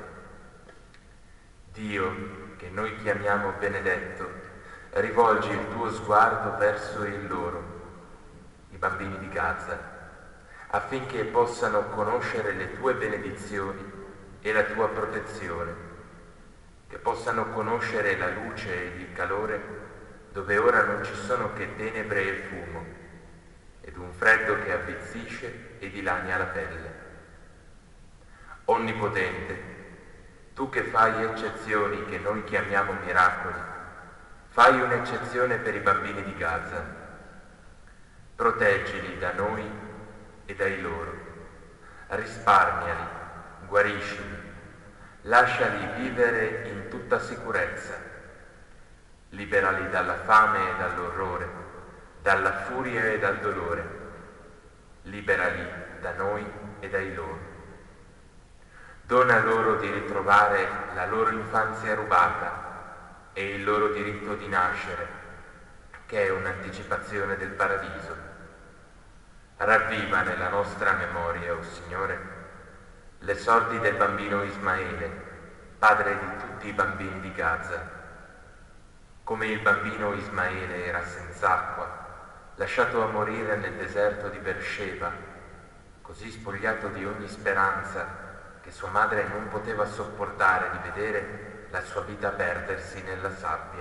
Dio, che noi chiamiamo benedetto, rivolgi il tuo sguardo verso il loro, i bambini di Gaza, affinché possano conoscere le tue benedizioni e la tua protezione, che possano conoscere la luce ed il calore dove ora non ci sono che tenebre e fumo, ed un freddo che avvizzisce e dilania la pelle. Onnipotente, tu che fai eccezioni che noi chiamiamo miracoli, fai un'eccezione per i bambini di Gaza. Proteggili da noi e dai loro, risparmiali, guariscili, lasciali vivere in tutta sicurezza, liberali dalla fame e dall'orrore, dalla furia e dal dolore, liberali da noi e dai loro. Dona loro di ritrovare la loro infanzia rubata e il loro diritto di nascere, che è un'anticipazione del paradiso. Ravviva nella nostra memoria, o Signore, le sorti del bambino Ismaele, padre di tutti i bambini di Gaza. Come il bambino Ismaele era senza acqua, lasciato a morire nel deserto di Beersheba, così spogliato di ogni speranza che sua madre non poteva sopportare di vedere la sua vita perdersi nella sabbia.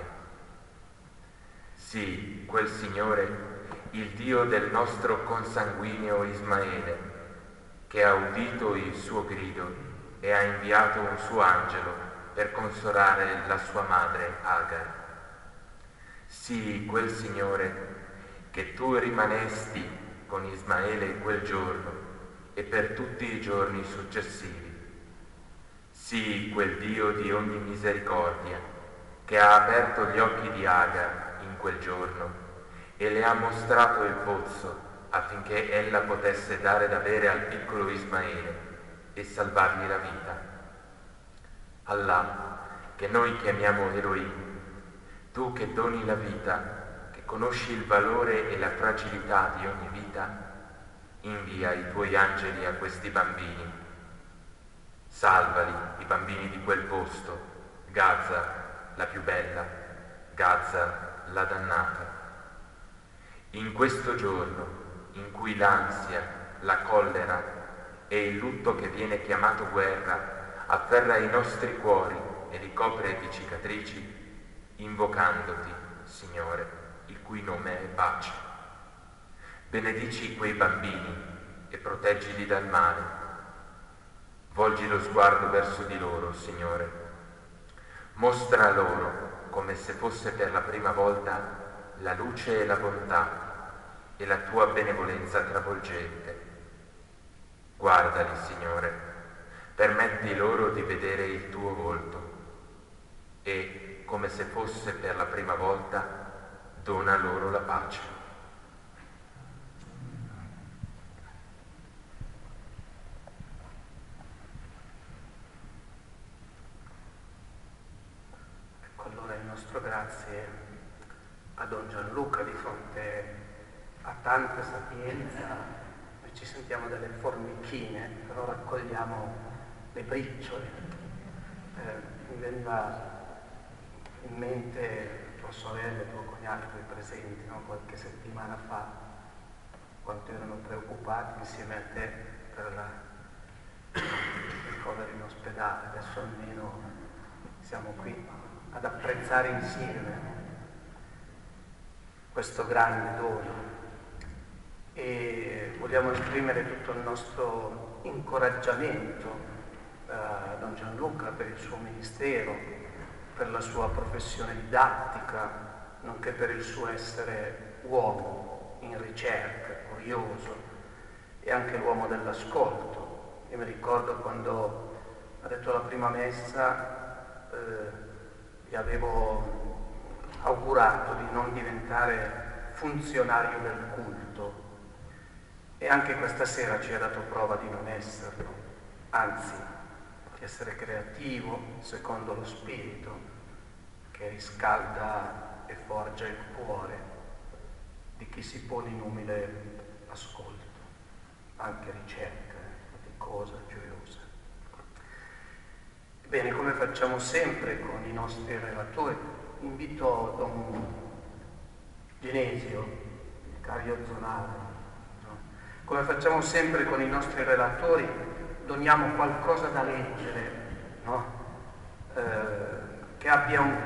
Sì, quel Signore, il Dio del nostro consanguineo Ismaele, che ha udito il suo grido e ha inviato un suo angelo per consolare la sua madre Agar. Sì, quel Signore, che tu rimanesti con Ismaele quel giorno e per tutti i giorni successivi. Sì, quel Dio di ogni misericordia, che ha aperto gli occhi di Agar in quel giorno e le ha mostrato il pozzo affinché ella potesse dare da bere al piccolo Ismaele e salvargli la vita. Allah, che noi chiamiamo Elohim, tu che doni la vita, che conosci il valore e la fragilità di ogni vita, invia i tuoi angeli a questi bambini. Salvali, i bambini di quel posto, Gaza, la più bella, Gaza, la dannata. In questo giorno, in cui l'ansia, la collera e il lutto che viene chiamato guerra afferra i nostri cuori e li copre di cicatrici, invocandoti, Signore, il cui nome è pace. Benedici quei bambini e proteggili dal male. Volgi lo sguardo verso di loro, Signore. Mostra loro, come se fosse per la prima volta, la luce e la bontà e la tua benevolenza travolgente. Guardali, Signore, permetti loro di vedere il tuo volto e, come se fosse per la prima volta, dona loro la pace. Ecco allora il nostro grazie a Don Gianluca di fronte a tanta sapienza. Noi ci sentiamo delle formichine, però raccogliamo le briciole. Mi veniva in mente tua sorella e tuo cognato qui presenti, no? Qualche settimana fa, quanto erano preoccupati insieme a te per il ricovero in ospedale. Adesso almeno siamo qui ad apprezzare insieme questo grande dono e vogliamo esprimere tutto il nostro incoraggiamento a Don Gianluca per il suo ministero, per la sua professione didattica, nonché per il suo essere uomo in ricerca, curioso e anche l'uomo dell'ascolto. Io mi ricordo quando ha detto la prima messa, gli avevo augurato di non diventare funzionario del culto e anche questa sera ci ha dato prova di non esserlo, anzi di essere creativo secondo lo spirito che riscalda e forgia il cuore di chi si pone in umile ascolto, anche ricerca faticosa, gioiosa. Ebbene, come facciamo sempre con i nostri relatori, invito Don Genesio, Cario Zonale, no? Come facciamo sempre con i nostri relatori, doniamo qualcosa da leggere, no? Che abbia un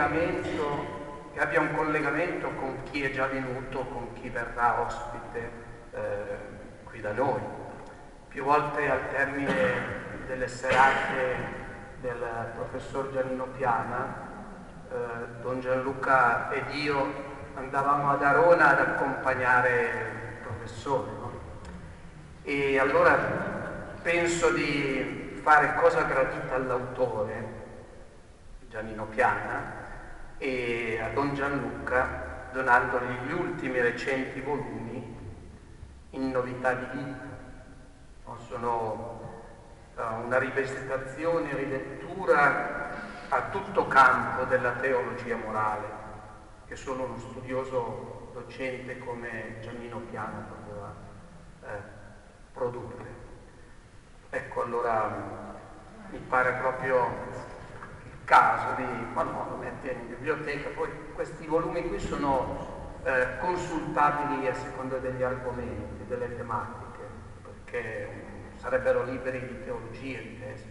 collegamento con chi è già venuto, con chi verrà ospite qui da noi. Più volte al termine delle serate del professor Giannino Piana, Don Gianluca ed io andavamo ad Arona ad accompagnare il professore, no? E allora penso di fare cosa gradita all'autore, Giannino Piana, e a Don Gianluca donandogli gli ultimi recenti volumi in novità di vita. Sono una rivisitazione e rilettura a tutto campo della teologia morale, che solo uno studioso docente come Giannino Piana poteva produrre. Ecco, allora mi pare proprio il caso di, ma no, lo metti in biblioteca, poi questi volumi qui sono consultabili a seconda degli argomenti, delle tematiche, perché sarebbero liberi di teologia, di testi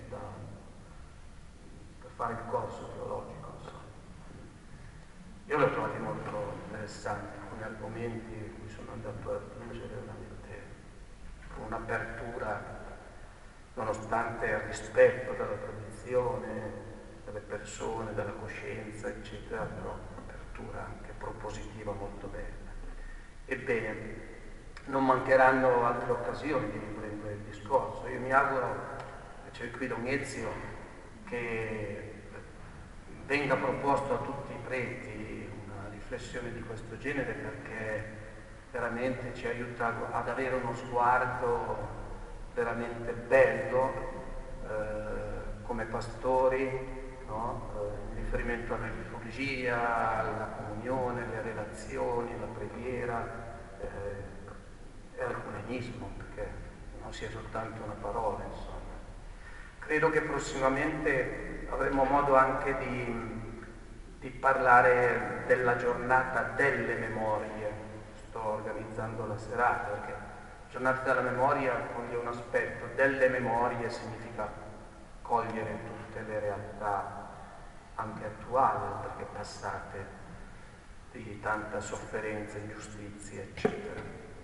per fare il corso teologico, insomma. Io li ho trovati molto interessanti, alcuni argomenti in cui sono andato a aggiungere veramente con un'apertura, nonostante il rispetto della tradizione, delle persone, della coscienza, eccetera, però un'apertura anche propositiva molto bella. Ebbene, non mancheranno altre occasioni di riprendere il discorso. Io mi auguro, c'è qui Don Ezio, che venga proposto a tutti i preti una riflessione di questo genere, perché veramente ci aiuta ad avere uno sguardo veramente bello come pastori, no? In riferimento alla liturgia, alla comunione, alle relazioni, alla preghiera e all'ecumenismo, perché non sia soltanto una parola, insomma. Credo che prossimamente avremo modo anche di parlare della giornata delle memorie. Sto organizzando la serata perché giornata della memoria coglie un aspetto, delle memorie significa cogliere tutte le realtà anche attuali, perché passate, di tanta sofferenza, ingiustizie, eccetera.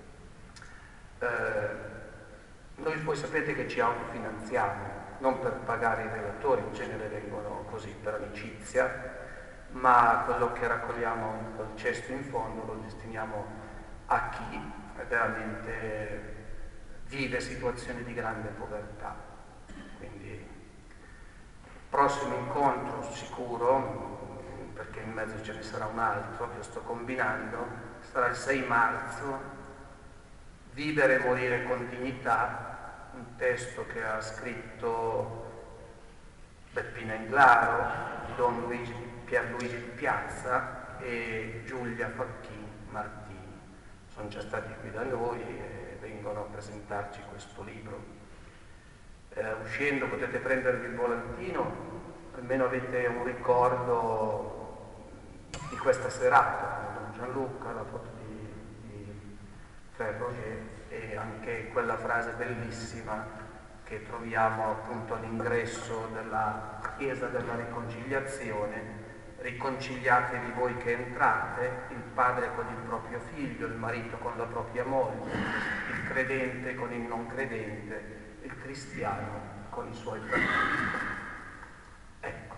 Noi voi sapete che ci autofinanziamo, non per pagare i relatori, in genere vengono così per amicizia, ma quello che raccogliamo in quel cesto in fondo lo destiniamo a chi veramente vive situazioni di grande povertà. Quindi prossimo incontro sicuro, perché in mezzo ce ne sarà un altro che sto combinando, sarà il 6 marzo, Vivere e morire con dignità, un testo che ha scritto Beppina Englaro, Don Pierluigi di Piazza e Giulia Facchin Martini. Sono già stati qui da noi e vengono a presentarci questo libro. Uscendo potete prendervi il volantino, almeno avete un ricordo di questa serata, con Don Gianluca, la foto di Ferro e anche quella frase bellissima che troviamo appunto all'ingresso della Chiesa della Riconciliazione: riconciliatevi voi che entrate, il padre con il proprio figlio, il marito con la propria moglie, il credente con il non credente, il cristiano con i suoi fratelli. Ecco.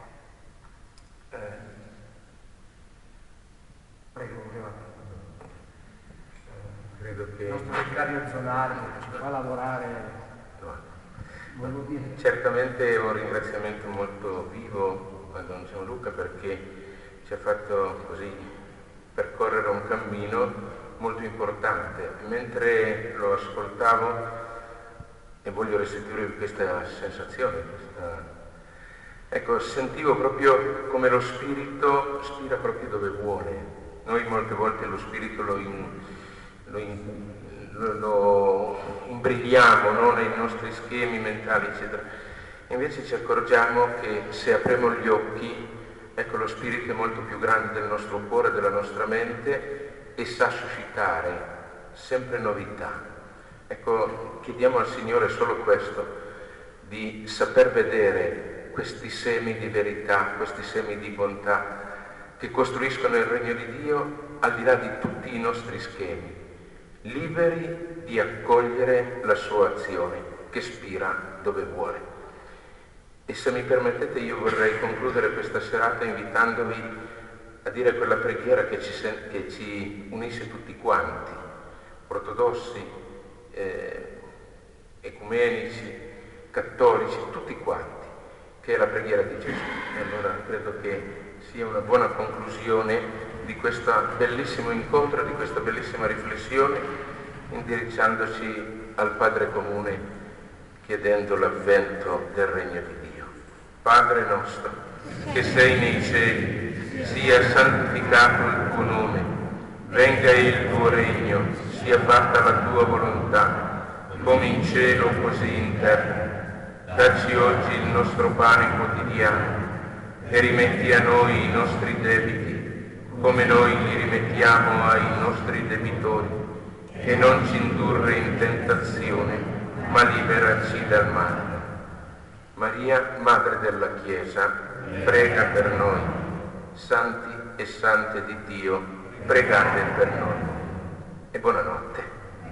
Prego, credo che il nostro vicario zonale ci fa lavorare, volevo dire. Certamente un ringraziamento molto vivo a Don Gianluca, perché ci ha fatto così percorrere un cammino molto importante. Mentre lo ascoltavo, e voglio restituire questa sensazione, ecco, sentivo proprio come lo Spirito spira proprio dove vuole. Noi molte volte lo Spirito lo imbrigliamo, no? Nei nostri schemi mentali, eccetera. Invece ci accorgiamo che se apriamo gli occhi, ecco, lo Spirito è molto più grande del nostro cuore, della nostra mente, e sa suscitare sempre novità. Ecco, chiediamo al Signore solo questo, di saper vedere questi semi di verità, questi semi di bontà che costruiscono il regno di Dio al di là di tutti i nostri schemi, liberi di accogliere la sua azione che spira dove vuole. E se mi permettete, io vorrei concludere questa serata invitandovi a dire quella preghiera che ci unisce tutti quanti, ortodossi, ecumenici, cattolici, tutti quanti, che è la preghiera di Gesù. E allora credo che sia una buona conclusione di questo bellissimo incontro, di questa bellissima riflessione, indirizzandoci al Padre comune, chiedendo l'avvento del regno di Dio. Padre nostro, che sei nei cieli, sia santificato il tuo nome, venga il tuo regno, sia fatta la tua volontà, come in cielo così in terra. Dacci oggi il nostro pane quotidiano e rimetti a noi i nostri debiti, come noi li rimettiamo ai nostri debitori, e non ci indurre in tentazione, ma liberaci dal male. Maria, Madre della Chiesa, prega per noi. Santi e sante di Dio, pregate per noi. E buonanotte.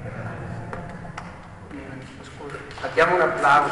Scusa, diamo un applauso.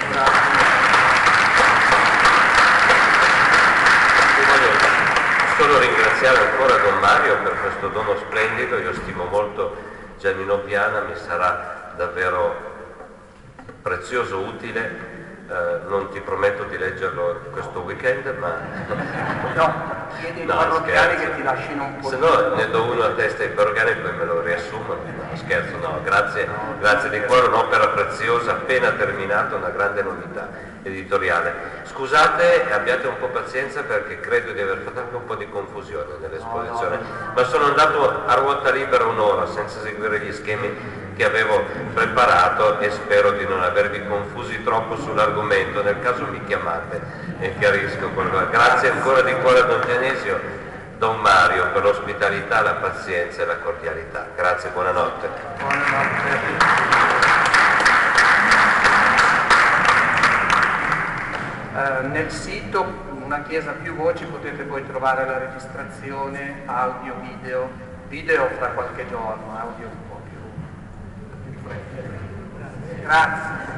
Solo ringraziare ancora Don Mario per questo dono splendido. Io stimo molto Giannino Piana, mi sarà davvero prezioso, utile Non ti prometto di leggerlo questo weekend, ma... No, chiedi ai parrocchiani che ti lasciano un po'. Se no ne do uno a testa ai parrocchiani e poi me lo riassumono. No, scherzo, no, grazie di cuore, un'opera preziosa, appena terminata, una grande novità editoriale. Scusate, abbiate un po' pazienza perché credo di aver fatto anche un po' di confusione nell'esposizione, ma sono andato a ruota libera un'ora senza seguire gli schemi che avevo preparato e spero di non avervi confusi troppo sull'argomento. Nel caso mi chiamate e chiarisco quello. Grazie ancora di cuore a Don Dianesio, Don Mario, per l'ospitalità, la pazienza e la cordialità. Grazie, buonanotte. Nel sito Una Chiesa Più Voci potete poi trovare la registrazione audio, video fra qualche giorno, audio un po' più. Grazie.